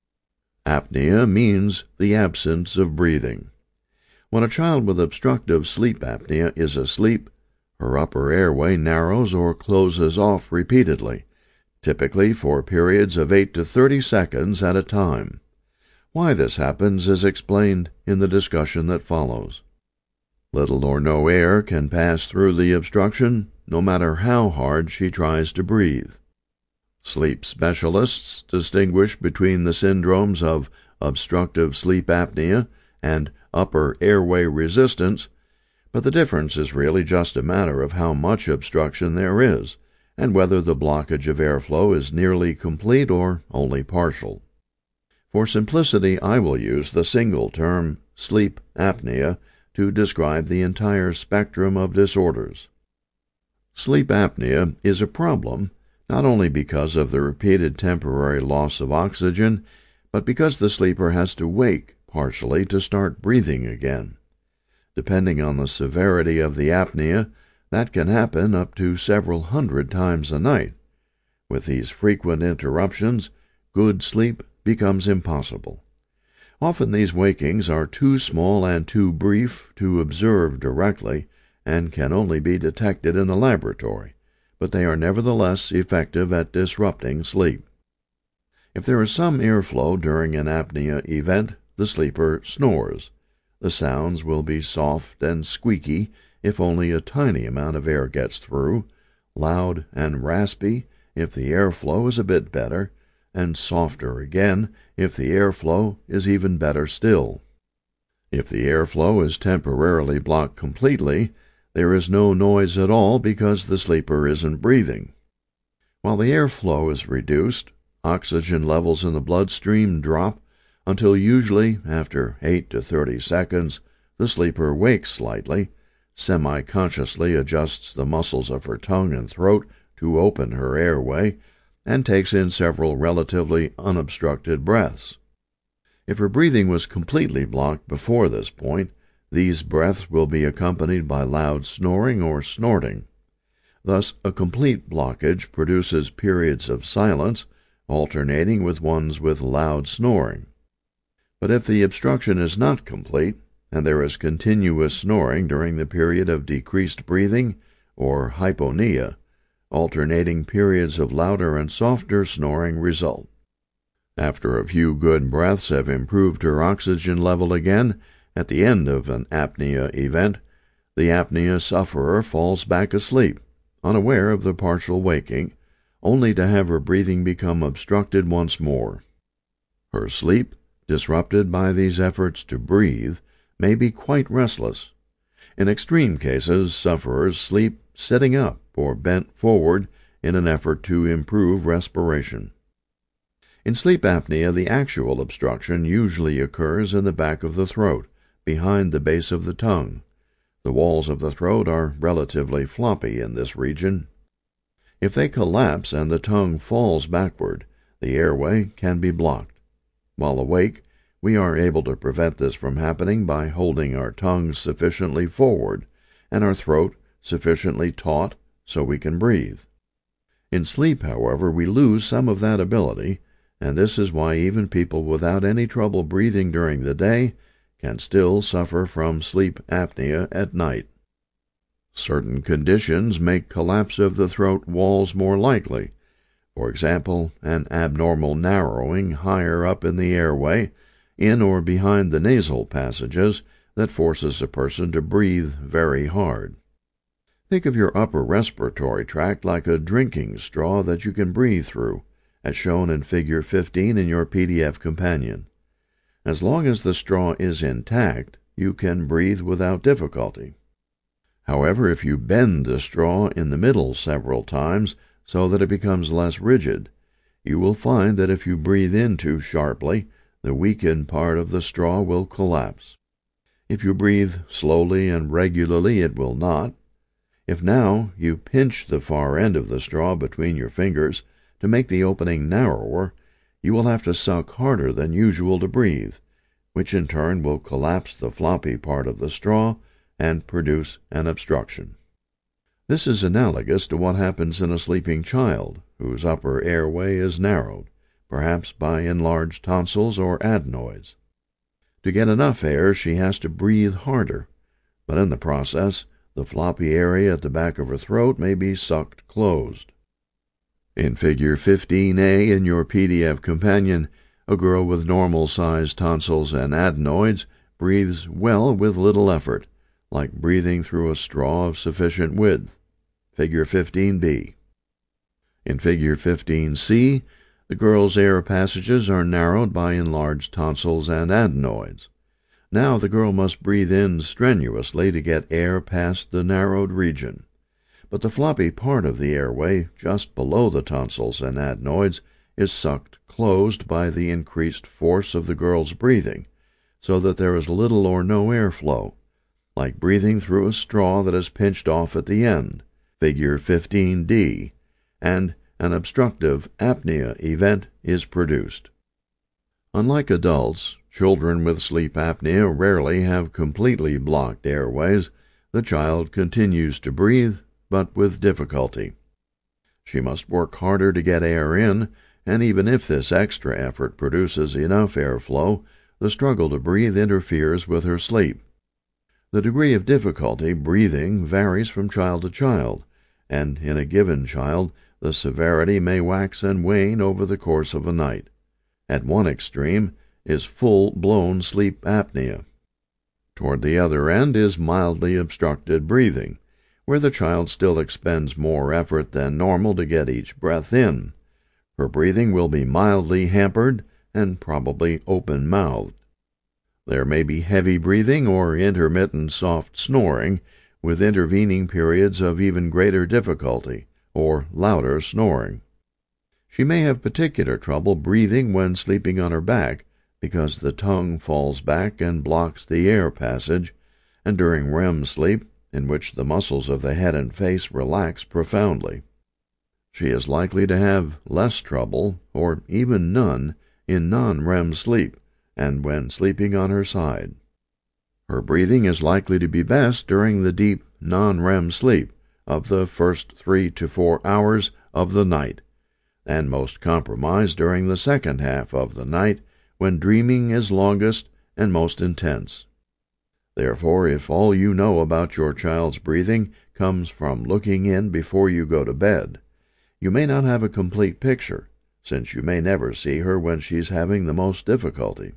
Apnea means the absence of breathing. When a child with obstructive sleep apnea is asleep, her upper airway narrows or closes off repeatedly, typically for periods of 8 to 30 seconds at a time. Why this happens is explained in the discussion that follows. Little or no air can pass through the obstruction, no matter how hard she tries to breathe. Sleep specialists distinguish between the syndromes of obstructive sleep apnea and upper airway resistance, but the difference is really just a matter of how much obstruction there is, and whether the blockage of airflow is nearly complete or only partial. For simplicity, I will use the single term sleep apnea to describe the entire spectrum of disorders. Sleep apnea is a problem not only because of the repeated temporary loss of oxygen, but because the sleeper has to wake partially to start breathing again. Depending on the severity of the apnea, that can happen up to several hundred times a night. With these frequent interruptions, good sleep becomes impossible. Often these wakings are too small and too brief to observe directly, and can only be detected in the laboratory, but they are nevertheless effective at disrupting sleep. If there is some airflow during an apnea event, the sleeper snores. The sounds will be soft and squeaky if only a tiny amount of air gets through, loud and raspy if the airflow is a bit better, and softer again if the airflow is even better still. If the airflow is temporarily blocked completely, there is no noise at all because the sleeper isn't breathing. While the airflow is reduced, oxygen levels in the bloodstream drop until usually after 8 to 30 seconds the sleeper wakes slightly, semi-consciously adjusts the muscles of her tongue and throat to open her airway, and takes in several relatively unobstructed breaths. If her breathing was completely blocked before this point, these breaths will be accompanied by loud snoring or snorting. Thus, a complete blockage produces periods of silence, alternating with ones with loud snoring. But if the obstruction is not complete, and there is continuous snoring during the period of decreased breathing, or hyponia, alternating periods of louder and softer snoring result. After a few good breaths have improved her oxygen level again, at the end of an apnea event, the apnea sufferer falls back asleep, unaware of the partial waking, only to have her breathing become obstructed once more. Her sleep, disrupted by these efforts to breathe, may be quite restless. In extreme cases, sufferers sleep sitting up or bent forward in an effort to improve respiration. In sleep apnea, the actual obstruction usually occurs in the back of the throat, behind the base of the tongue. The walls of the throat are relatively floppy in this region. If they collapse and the tongue falls backward, the airway can be blocked. While awake, we are able to prevent this from happening by holding our tongue sufficiently forward and our throat sufficiently taut so we can breathe. In sleep, however, we lose some of that ability, and this is why even people without any trouble breathing during the day can still suffer from sleep apnea at night. Certain conditions make collapse of the throat walls more likely. For example, an abnormal narrowing higher up in the airway, in or behind the nasal passages, that forces a person to breathe very hard. Think of your upper respiratory tract like a drinking straw that you can breathe through, as shown in Figure 15 in your PDF companion. As long as the straw is intact, you can breathe without difficulty. However, if you bend the straw in the middle several times so that it becomes less rigid, you will find that if you breathe in too sharply, the weakened part of the straw will collapse. If you breathe slowly and regularly, it will not. If now you pinch the far end of the straw between your fingers to make the opening narrower, you will have to suck harder than usual to breathe, which in turn will collapse the floppy part of the straw and produce an obstruction. This is analogous to what happens in a sleeping child whose upper airway is narrowed, perhaps by enlarged tonsils or adenoids. To get enough air, she has to breathe harder, but in the process, the floppy area at the back of her throat may be sucked closed. In Figure 15a in your PDF companion, a girl with normal-sized tonsils and adenoids breathes well with little effort, like breathing through a straw of sufficient width. Figure 15b. In Figure 15c, the girl's air passages are narrowed by enlarged tonsils and adenoids. Now the girl must breathe in strenuously to get air past the narrowed region. But the floppy part of the airway, just below the tonsils and adenoids, is sucked closed by the increased force of the girl's breathing, so that there is little or no airflow, like breathing through a straw that is pinched off at the end, Figure 15d, and an obstructive apnea event is produced. Unlike adults, children with sleep apnea rarely have completely blocked airways. The child continues to breathe, but with difficulty. She must work harder to get air in, and even if this extra effort produces enough airflow, the struggle to breathe interferes with her sleep. The degree of difficulty breathing varies from child to child, and in a given child the severity may wax and wane over the course of a night. At one extreme is full-blown sleep apnea. Toward the other end is mildly obstructed breathing, where the child still expends more effort than normal to get each breath in. Her breathing will be mildly hampered and probably open-mouthed. There may be heavy breathing or intermittent soft snoring, with intervening periods of even greater difficulty, or louder snoring. She may have particular trouble breathing when sleeping on her back, because the tongue falls back and blocks the air passage, and during REM sleep, in which the muscles of the head and face relax profoundly. She is likely to have less trouble, or even none, in non-REM sleep, and when sleeping on her side. Her breathing is likely to be best during the deep non-REM sleep of the first 3 to 4 hours of the night, and most compromised during the second half of the night, when dreaming is longest and most intense. Therefore, if all you know about your child's breathing comes from looking in before you go to bed, you may not have a complete picture, since you may never see her when she's having the most difficulty.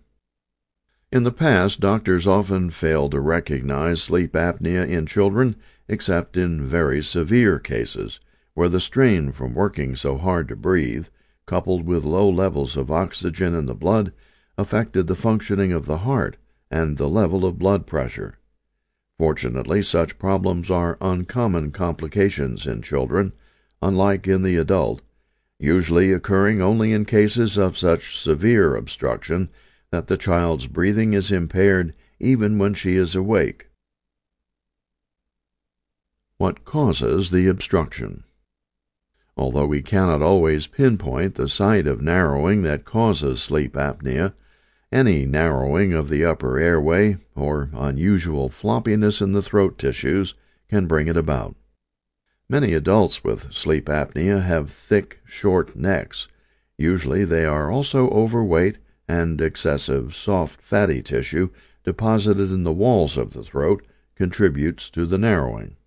In the past, doctors often failed to recognize sleep apnea in children, except in very severe cases, where the strain from working so hard to breathe, coupled with low levels of oxygen in the blood, affected the functioning of the heart and the level of blood pressure. Fortunately, such problems are uncommon complications in children, unlike in the adult, usually occurring only in cases of such severe obstruction that the child's breathing is impaired even when she is awake. What causes the obstruction? Although we cannot always pinpoint the site of narrowing that causes sleep apnea, any narrowing of the upper airway or unusual floppiness in the throat tissues can bring it about. Many adults with sleep apnea have thick, short necks. Usually they are also overweight, and excessive soft fatty tissue deposited in the walls of the throat contributes to the narrowing.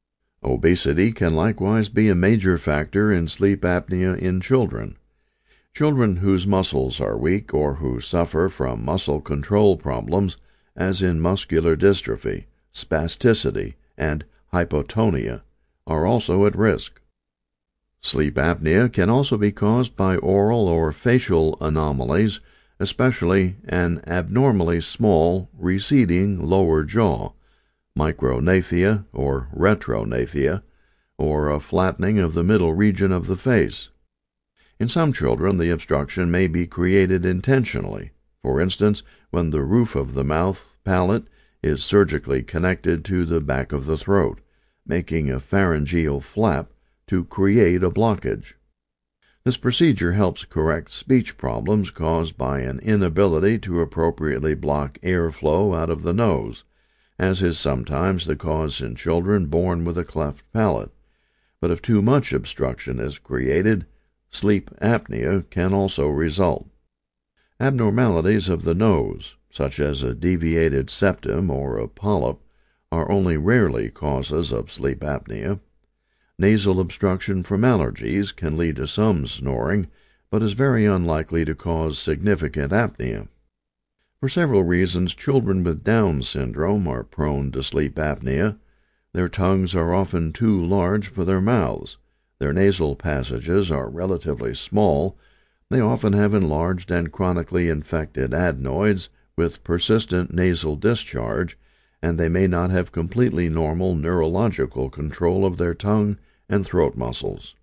Obesity can likewise be a major factor in sleep apnea in children. Children whose muscles are weak or who suffer from muscle control problems, as in muscular dystrophy, spasticity, and hypotonia, are also at risk. Sleep apnea can also be caused by oral or facial anomalies, especially an abnormally small, receding lower jaw, micrognathia or retrognathia, or a flattening of the middle region of the face. In some children, the obstruction may be created intentionally, for instance, when the roof of the mouth palate is surgically connected to the back of the throat, making a pharyngeal flap to create a blockage. This procedure helps correct speech problems caused by an inability to appropriately block airflow out of the nose, as is sometimes the cause in children born with a cleft palate. But if too much obstruction is created, sleep apnea can also result. Abnormalities of the nose, such as a deviated septum or a polyp, are only rarely causes of sleep apnea. Nasal obstruction from allergies can lead to some snoring, but is very unlikely to cause significant apnea. For several reasons, children with Down syndrome are prone to sleep apnea. Their tongues are often too large for their mouths. Their nasal passages are relatively small. They often have enlarged and chronically infected adenoids with persistent nasal discharge, and they may not have completely normal neurological control of their tongue and throat muscles.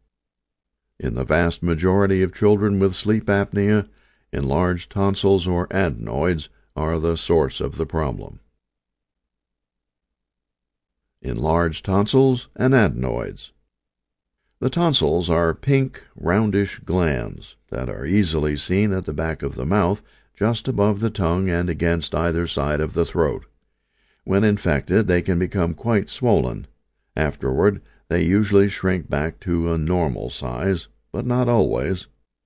In the vast majority of children with sleep apnea, enlarged tonsils or adenoids are the source of the problem. Enlarged tonsils and adenoids. The tonsils are pink, roundish glands that are easily seen at the back of the mouth, just above the tongue and against either side of the throat. When infected, they can become quite swollen. Afterward, they usually shrink back to a normal size, but not always.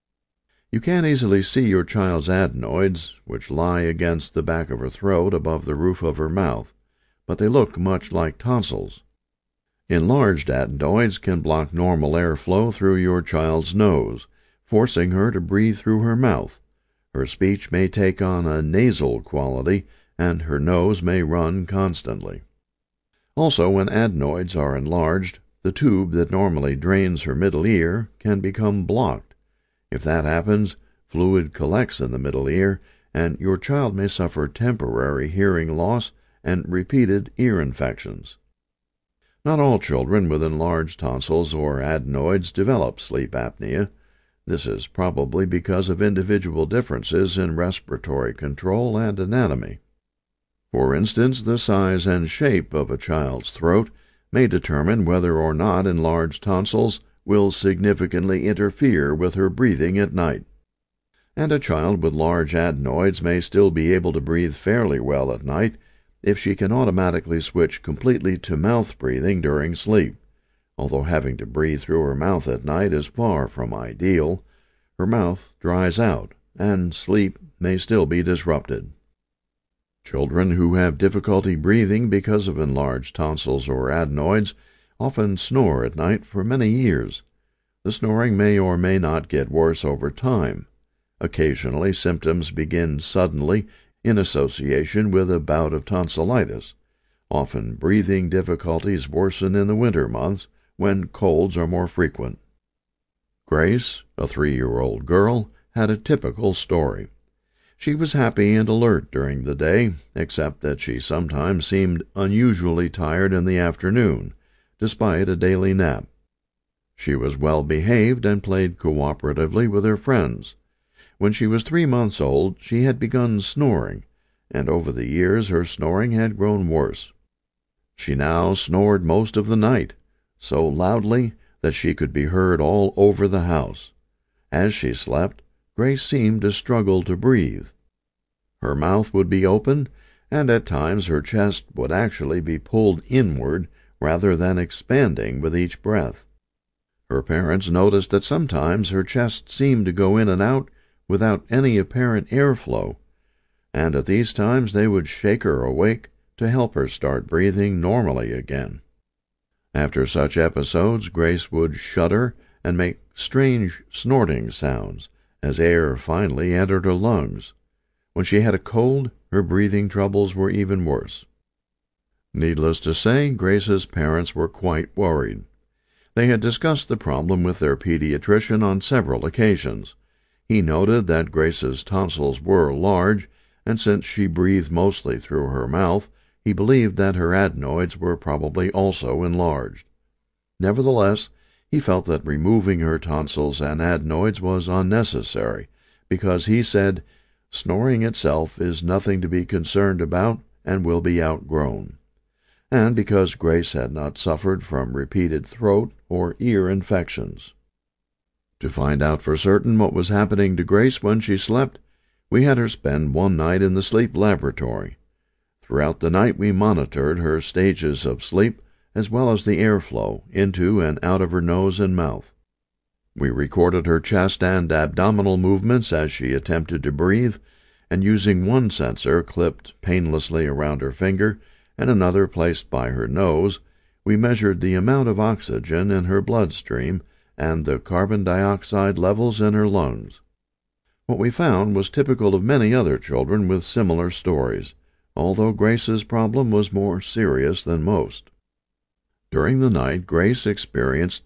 You can easily see your child's adenoids, which lie against the back of her throat above the roof of her mouth, but they look much like tonsils. Enlarged adenoids can block normal airflow through your child's nose, forcing her to breathe through her mouth. Her speech may take on a nasal quality, and her nose may run constantly. Also, when adenoids are enlarged, the tube that normally drains her middle ear can become blocked. If that happens, fluid collects in the middle ear, and your child may suffer temporary hearing loss and repeated ear infections. Not all children with enlarged tonsils or adenoids develop sleep apnea. This is probably because of individual differences in respiratory control and anatomy. For instance, the size and shape of a child's throat may determine whether or not enlarged tonsils will significantly interfere with her breathing at night. And a child with large adenoids may still be able to breathe fairly well at night if she can automatically switch completely to mouth breathing during sleep. Although having to breathe through her mouth at night is far from ideal, her mouth dries out, and sleep may still be disrupted. Children who have difficulty breathing because of enlarged tonsils or adenoids often snore at night for many years. The snoring may or may not get worse over time. Occasionally, symptoms begin suddenly in association with a bout of tonsillitis. Often, breathing difficulties worsen in the winter months when colds are more frequent. Grace, a 3-year-old girl, had a typical story. She was happy and alert during the day, except that she sometimes seemed unusually tired in the afternoon, despite a daily nap. She was well behaved and played cooperatively with her friends. When she was 3 months old, she had begun snoring, and over the years her snoring had grown worse. She now snored most of the night, so loudly that she could be heard all over the house. As she slept, Grace seemed to struggle to breathe. Her mouth would be open, and at times her chest would actually be pulled inward rather than expanding with each breath. Her parents noticed that sometimes her chest seemed to go in and out without any apparent airflow, and at these times they would shake her awake to help her start breathing normally again. After such episodes, Grace would shudder and make strange snorting sounds as air finally entered her lungs. When she had a cold, her breathing troubles were even worse. Needless to say, Grace's parents were quite worried. They had discussed the problem with their pediatrician on several occasions. He noted that Grace's tonsils were large, and since she breathed mostly through her mouth, he believed that her adenoids were probably also enlarged. Nevertheless, he felt that removing her tonsils and adenoids was unnecessary, because he said, "Snoring itself is nothing to be concerned about and will be outgrown," and because Grace had not suffered from repeated throat or ear infections. To find out for certain what was happening to Grace when she slept, we had her spend one night in the sleep laboratory. Throughout the night we monitored her stages of sleep as well as the airflow into and out of her nose and mouth. We recorded her chest and abdominal movements as she attempted to breathe, and using one sensor clipped painlessly around her finger and another placed by her nose, we measured the amount of oxygen in her bloodstream and the carbon dioxide levels in her lungs. What we found was typical of many other children with similar stories, although Grace's problem was more serious than most. During the night, Grace experienced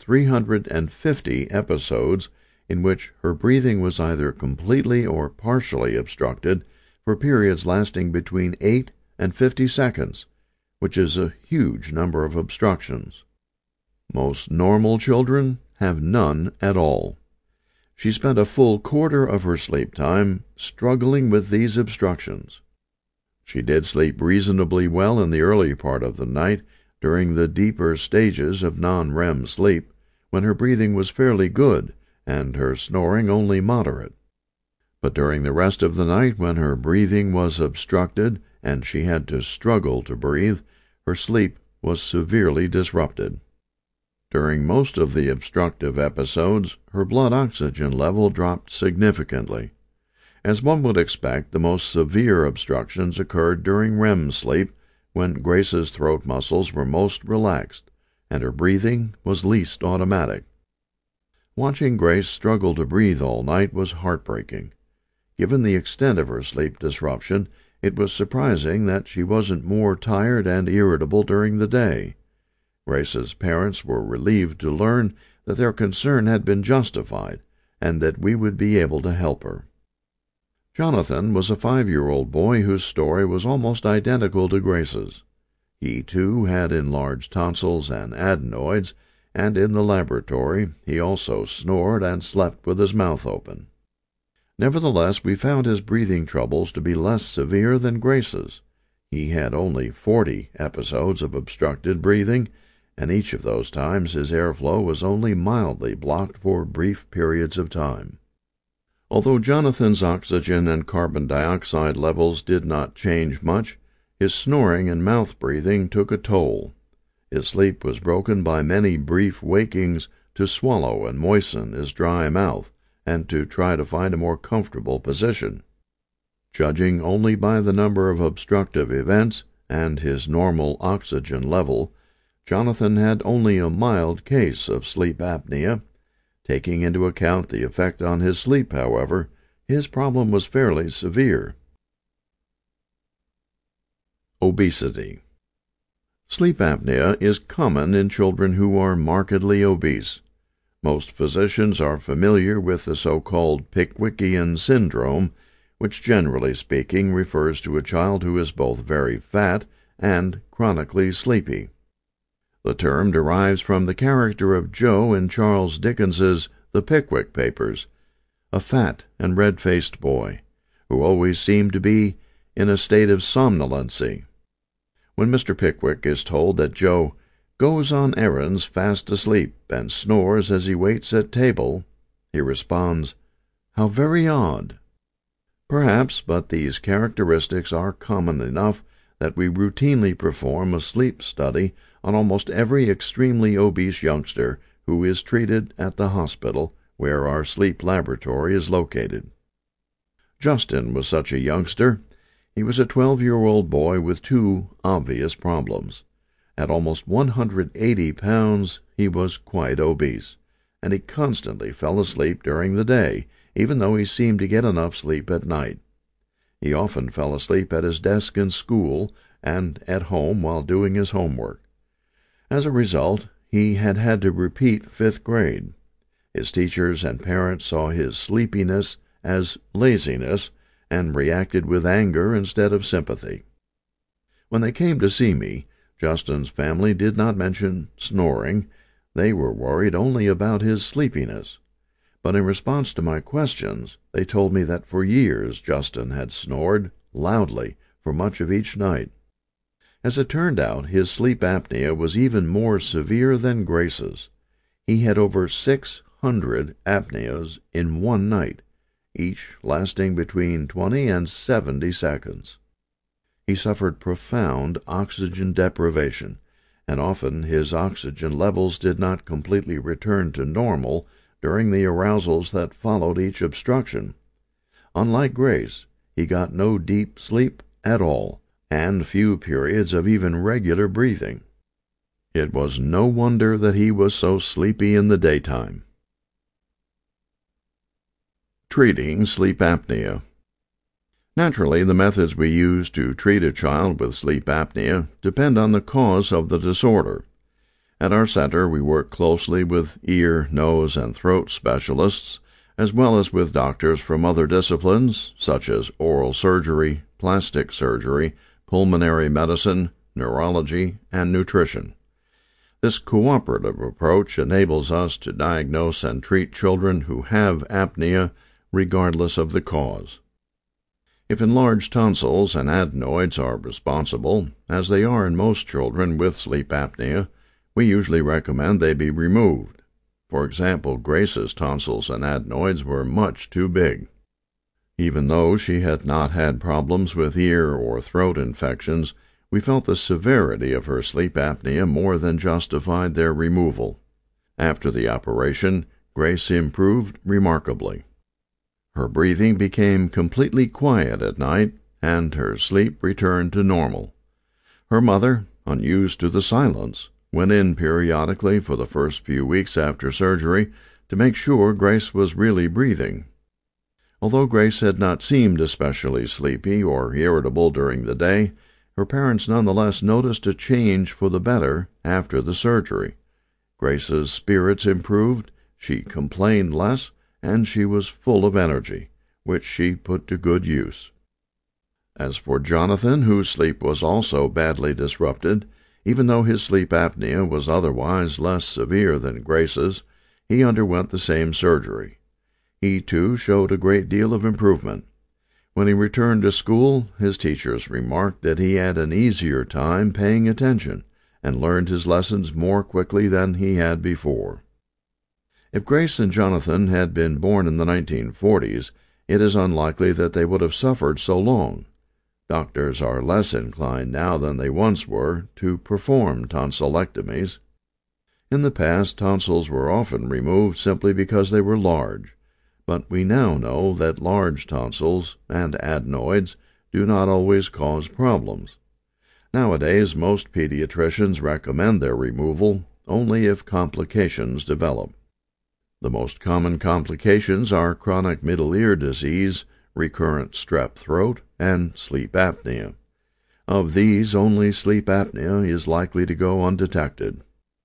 350 episodes in which her breathing was either completely or partially obstructed for periods lasting between 8 and 50 seconds, which is a huge number of obstructions. Most normal children have none at all. She spent a full quarter of her sleep time struggling with these obstructions. She did sleep reasonably well in the early part of the night during the deeper stages of non-REM sleep, when her breathing was fairly good and her snoring only moderate. But during the rest of the night, when her breathing was obstructed and she had to struggle to breathe, her sleep was severely disrupted. During most of the obstructive episodes, her blood oxygen level dropped significantly. As one would expect, the most severe obstructions occurred during REM sleep, when Grace's throat muscles were most relaxed and her breathing was least automatic. Watching Grace struggle to breathe all night was heartbreaking. Given the extent of her sleep disruption, it was surprising that she wasn't more tired and irritable during the day. Grace's parents were relieved to learn that their concern had been justified and that we would be able to help her. Jonathan was a 5-year-old boy whose story was almost identical to Grace's. He, too, had enlarged tonsils and adenoids, and in the laboratory he also snored and slept with his mouth open. Nevertheless, we found his breathing troubles to be less severe than Grace's. He had only 40 episodes of obstructed breathing, and each of those times his airflow was only mildly blocked for brief periods of time. Although Jonathan's oxygen and carbon dioxide levels did not change much, his snoring and mouth breathing took a toll. His sleep was broken by many brief wakings to swallow and moisten his dry mouth and to try to find a more comfortable position. Judging only by the number of obstructive events and his normal oxygen level, Jonathan had only a mild case of sleep apnea. Taking into account the effect on his sleep, however, his problem was fairly severe. Obesity. Sleep apnea is common in children who are markedly obese. Most physicians are familiar with the so-called Pickwickian syndrome, which generally speaking refers to a child who is both very fat and chronically sleepy. The term derives from the character of Joe in Charles Dickens's The Pickwick Papers, a fat and red-faced boy, who always seemed to be in a state of somnolency. When Mr. Pickwick is told that Joe goes on errands fast asleep, and snores as he waits at table, he responds, "How very odd." Perhaps, but these characteristics are common enough that we routinely perform a sleep study on almost every extremely obese youngster who is treated at the hospital where our sleep laboratory is located. Justin was such a youngster. He was a 12-year-old boy with two obvious problems. At almost 180 pounds, he was quite obese, and he constantly fell asleep during the day, even though he seemed to get enough sleep at night. He often fell asleep at his desk in school and at home while doing his homework. As a result, he had had to repeat 5th grade. His teachers and parents saw his sleepiness as laziness and reacted with anger instead of sympathy. When they came to see me, Justin's family did not mention snoring. They were worried only about his sleepiness. But in response to my questions, they told me that for years Justin had snored loudly for much of each night. As it turned out, his sleep apnea was even more severe than Grace's. He had over 600 apneas in one night, each lasting between 20 and 70 seconds. He suffered profound oxygen deprivation, and often his oxygen levels did not completely return to normal during the arousals that followed each obstruction. Unlike Grace, he got no deep sleep at all, and few periods of even regular breathing. It was no wonder that he was so sleepy in the daytime. Treating sleep apnea. Naturally, the methods we use to treat a child with sleep apnea depend on the cause of the disorder. At our center, we work closely with ear, nose, and throat specialists, as well as with doctors from other disciplines, such as oral surgery, plastic surgery, pulmonary medicine, neurology, and nutrition. This cooperative approach enables us to diagnose and treat children who have apnea regardless of the cause. If enlarged tonsils and adenoids are responsible, as they are in most children with sleep apnea, we usually recommend they be removed. For example, Grace's tonsils and adenoids were much too big. Even though she had not had problems with ear or throat infections, we felt the severity of her sleep apnea more than justified their removal. After the operation, Grace improved remarkably. Her breathing became completely quiet at night, and her sleep returned to normal. Her mother, unused to the silence, went in periodically for the first few weeks after surgery to make sure Grace was really breathing. Although Grace had not seemed especially sleepy or irritable during the day, her parents nonetheless noticed a change for the better after the surgery. Grace's spirits improved, she complained less, and she was full of energy, which she put to good use. As for Jonathan, whose sleep was also badly disrupted, even though his sleep apnea was otherwise less severe than Grace's, he underwent the same surgery. He, too, showed a great deal of improvement. When he returned to school, his teachers remarked that he had an easier time paying attention and learned his lessons more quickly than he had before. If Grace and Jonathan had been born in the 1940s, it is unlikely that they would have suffered so long. Doctors are less inclined now than they once were to perform tonsillectomies. In the past, tonsils were often removed simply because they were large, but we now know that large tonsils and adenoids do not always cause problems. Nowadays, most pediatricians recommend their removal only if complications develop. The most common complications are chronic middle ear disease, recurrent strep throat, and sleep apnea. Of these, only sleep apnea is likely to go undetected.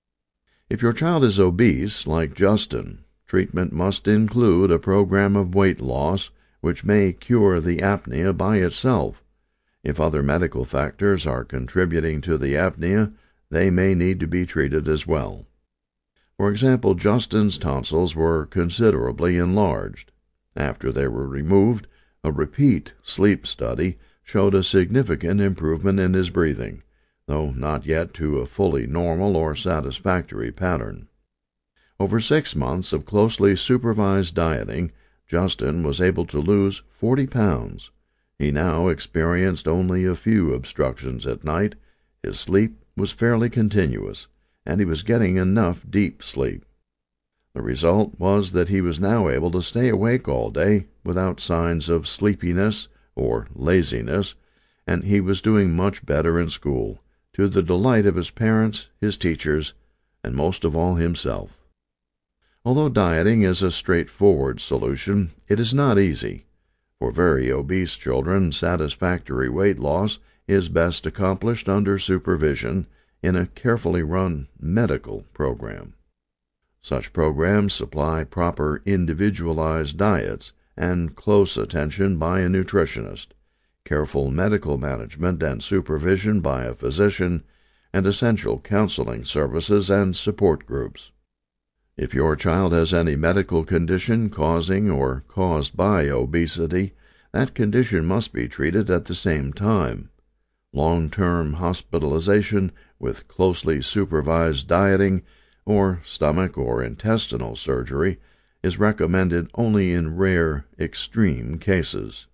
If your child is obese, like Justin, treatment must include a program of weight loss, which may cure the apnea by itself. If other medical factors are contributing to the apnea, they may need to be treated as well. For example, Justin's tonsils were considerably enlarged. After they were removed, a repeat sleep study showed a significant improvement in his breathing, though not yet to a fully normal or satisfactory pattern. Over 6 months of closely supervised dieting, Justin was able to lose 40 pounds. He now experienced only a few obstructions at night, his sleep was fairly continuous, and he was getting enough deep sleep. The result was that he was now able to stay awake all day without signs of sleepiness or laziness, and he was doing much better in school, to the delight of his parents, his teachers, and most of all himself. Although dieting is a straightforward solution, it is not easy. For very obese children, satisfactory weight loss is best accomplished under supervision in a carefully run medical program. Such programs supply proper individualized diets and close attention by a nutritionist, careful medical management and supervision by a physician, and essential counseling services and support groups. If your child has any medical condition causing or caused by obesity, that condition must be treated at the same time. Long-term hospitalization with closely supervised dieting or stomach or intestinal surgery is recommended only in rare, extreme cases.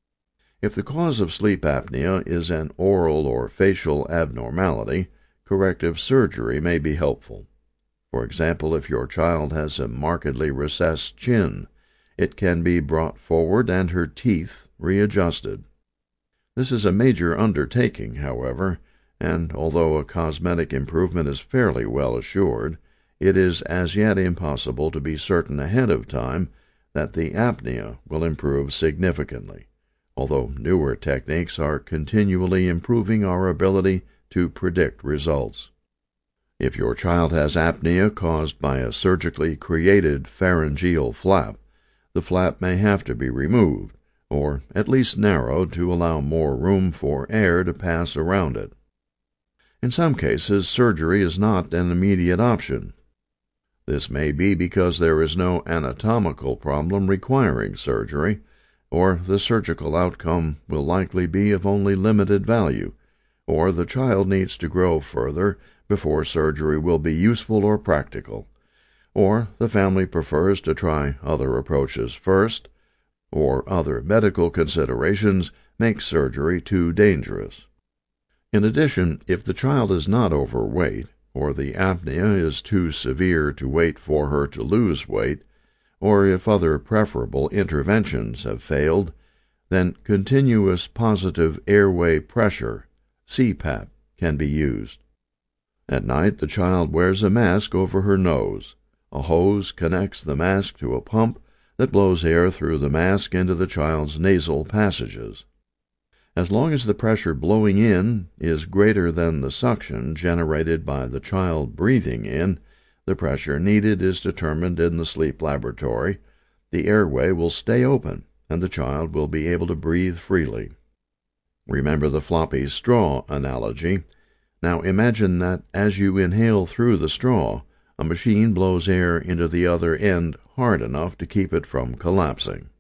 If the cause of sleep apnea is an oral or facial abnormality, corrective surgery may be helpful. For example, if your child has a markedly recessed chin, it can be brought forward and her teeth readjusted. This is a major undertaking, however, and although a cosmetic improvement is fairly well assured, it is as yet impossible to be certain ahead of time that the apnea will improve significantly, although newer techniques are continually improving our ability to predict results. If your child has apnea caused by a surgically created pharyngeal flap, the flap may have to be removed, or at least narrowed to allow more room for air to pass around it. In some cases, surgery is not an immediate option. This may be because there is no anatomical problem requiring surgery, or the surgical outcome will likely be of only limited value, or the child needs to grow further before surgery will be useful or practical, or the family prefers to try other approaches first, or other medical considerations make surgery too dangerous. In addition, if the child is not overweight, or the apnea is too severe to wait for her to lose weight, or if other preferable interventions have failed, then continuous positive airway pressure, CPAP, can be used. At night, the child wears a mask over her nose. A hose connects the mask to a pump that blows air through the mask into the child's nasal passages. As long as the pressure blowing in is greater than the suction generated by the child breathing in, the pressure needed is determined in the sleep laboratory, the airway will stay open, and the child will be able to breathe freely. Remember the floppy straw analogy. Now imagine that as you inhale through the straw, a machine blows air into the other end hard enough to keep it from collapsing.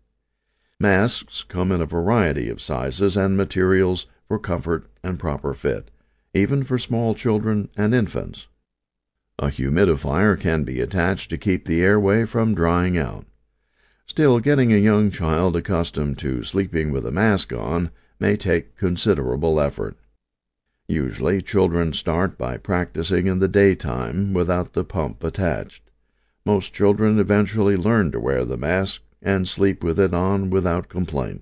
Masks come in a variety of sizes and materials for comfort and proper fit, even for small children and infants. A humidifier can be attached to keep the airway from drying out. Still, getting a young child accustomed to sleeping with a mask on may take considerable effort. Usually, children start by practicing in the daytime without the pump attached. Most children eventually learn to wear the mask and sleep with it on without complaint.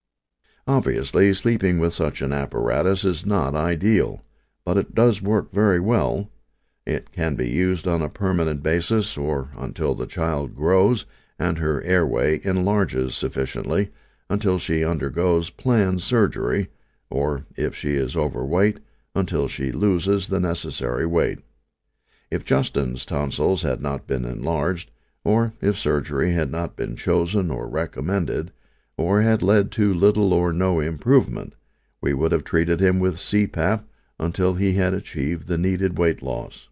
Obviously, sleeping with such an apparatus is not ideal, but it does work very well. It can be used on a permanent basis or until the child grows and her airway enlarges sufficiently until she undergoes planned surgery, or, if she is overweight, until she loses the necessary weight. If Justin's tonsils had not been enlarged, or if surgery had not been chosen or recommended, or had led to little or no improvement, we would have treated him with CPAP until he had achieved the needed weight loss.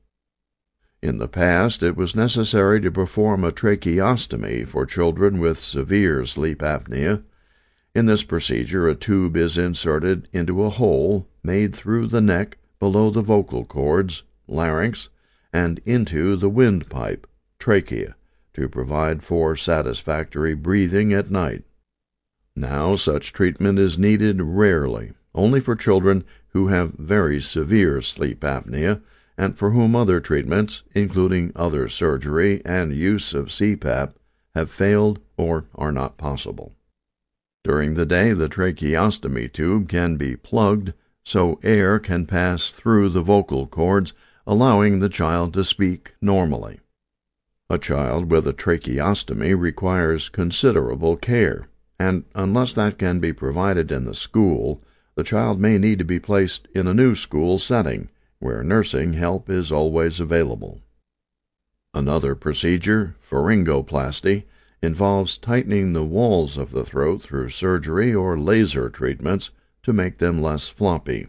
In the past, it was necessary to perform a tracheostomy for children with severe sleep apnea. In this procedure, a tube is inserted into a hole made through the neck below the vocal cords, larynx, and into the windpipe, trachea, to provide for satisfactory breathing at night. Now such treatment is needed rarely, only for children who have very severe sleep apnea and for whom other treatments, including other surgery and use of CPAP, have failed or are not possible. During the day, the tracheostomy tube can be plugged so air can pass through the vocal cords, allowing the child to speak normally. A child with a tracheostomy requires considerable care, and unless that can be provided in the school, the child may need to be placed in a new school setting, where nursing help is always available. Another procedure, pharyngoplasty, involves tightening the walls of the throat through surgery or laser treatments to make them less floppy.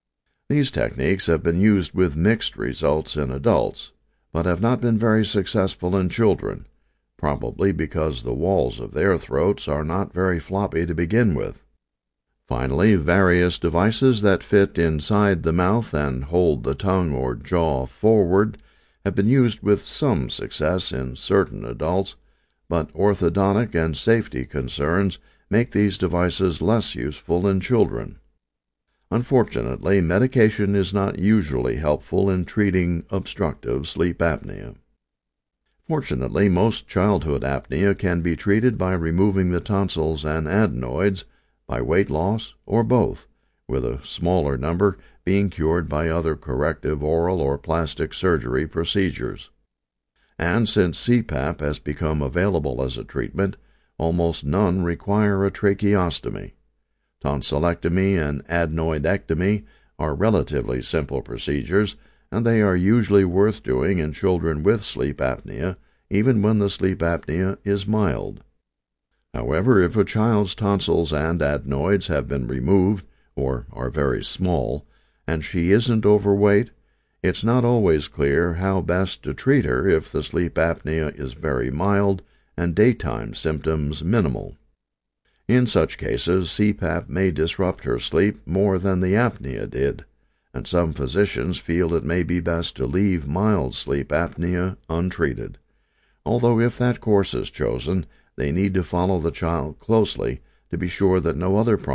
These techniques have been used with mixed results in adults, but have not been very successful in children, probably because the walls of their throats are not very floppy to begin with. Finally, various devices that fit inside the mouth and hold the tongue or jaw forward have been used with some success in certain adults, but orthodontic and safety concerns make these devices less useful in children. Unfortunately, medication is not usually helpful in treating obstructive sleep apnea. Fortunately, most childhood apnea can be treated by removing the tonsils and adenoids, by weight loss, or both, with a smaller number being cured by other corrective oral or plastic surgery procedures. And since CPAP has become available as a treatment, almost none require a tracheostomy. Tonsillectomy and adenoidectomy are relatively simple procedures, and they are usually worth doing in children with sleep apnea, even when the sleep apnea is mild. However, if a child's tonsils and adenoids have been removed, or are very small, and she isn't overweight, it's not always clear how best to treat her if the sleep apnea is very mild and daytime symptoms minimal. In such cases, CPAP may disrupt her sleep more than the apnea did, and some physicians feel it may be best to leave mild sleep apnea untreated, although if that course is chosen, they need to follow the child closely to be sure that no other problems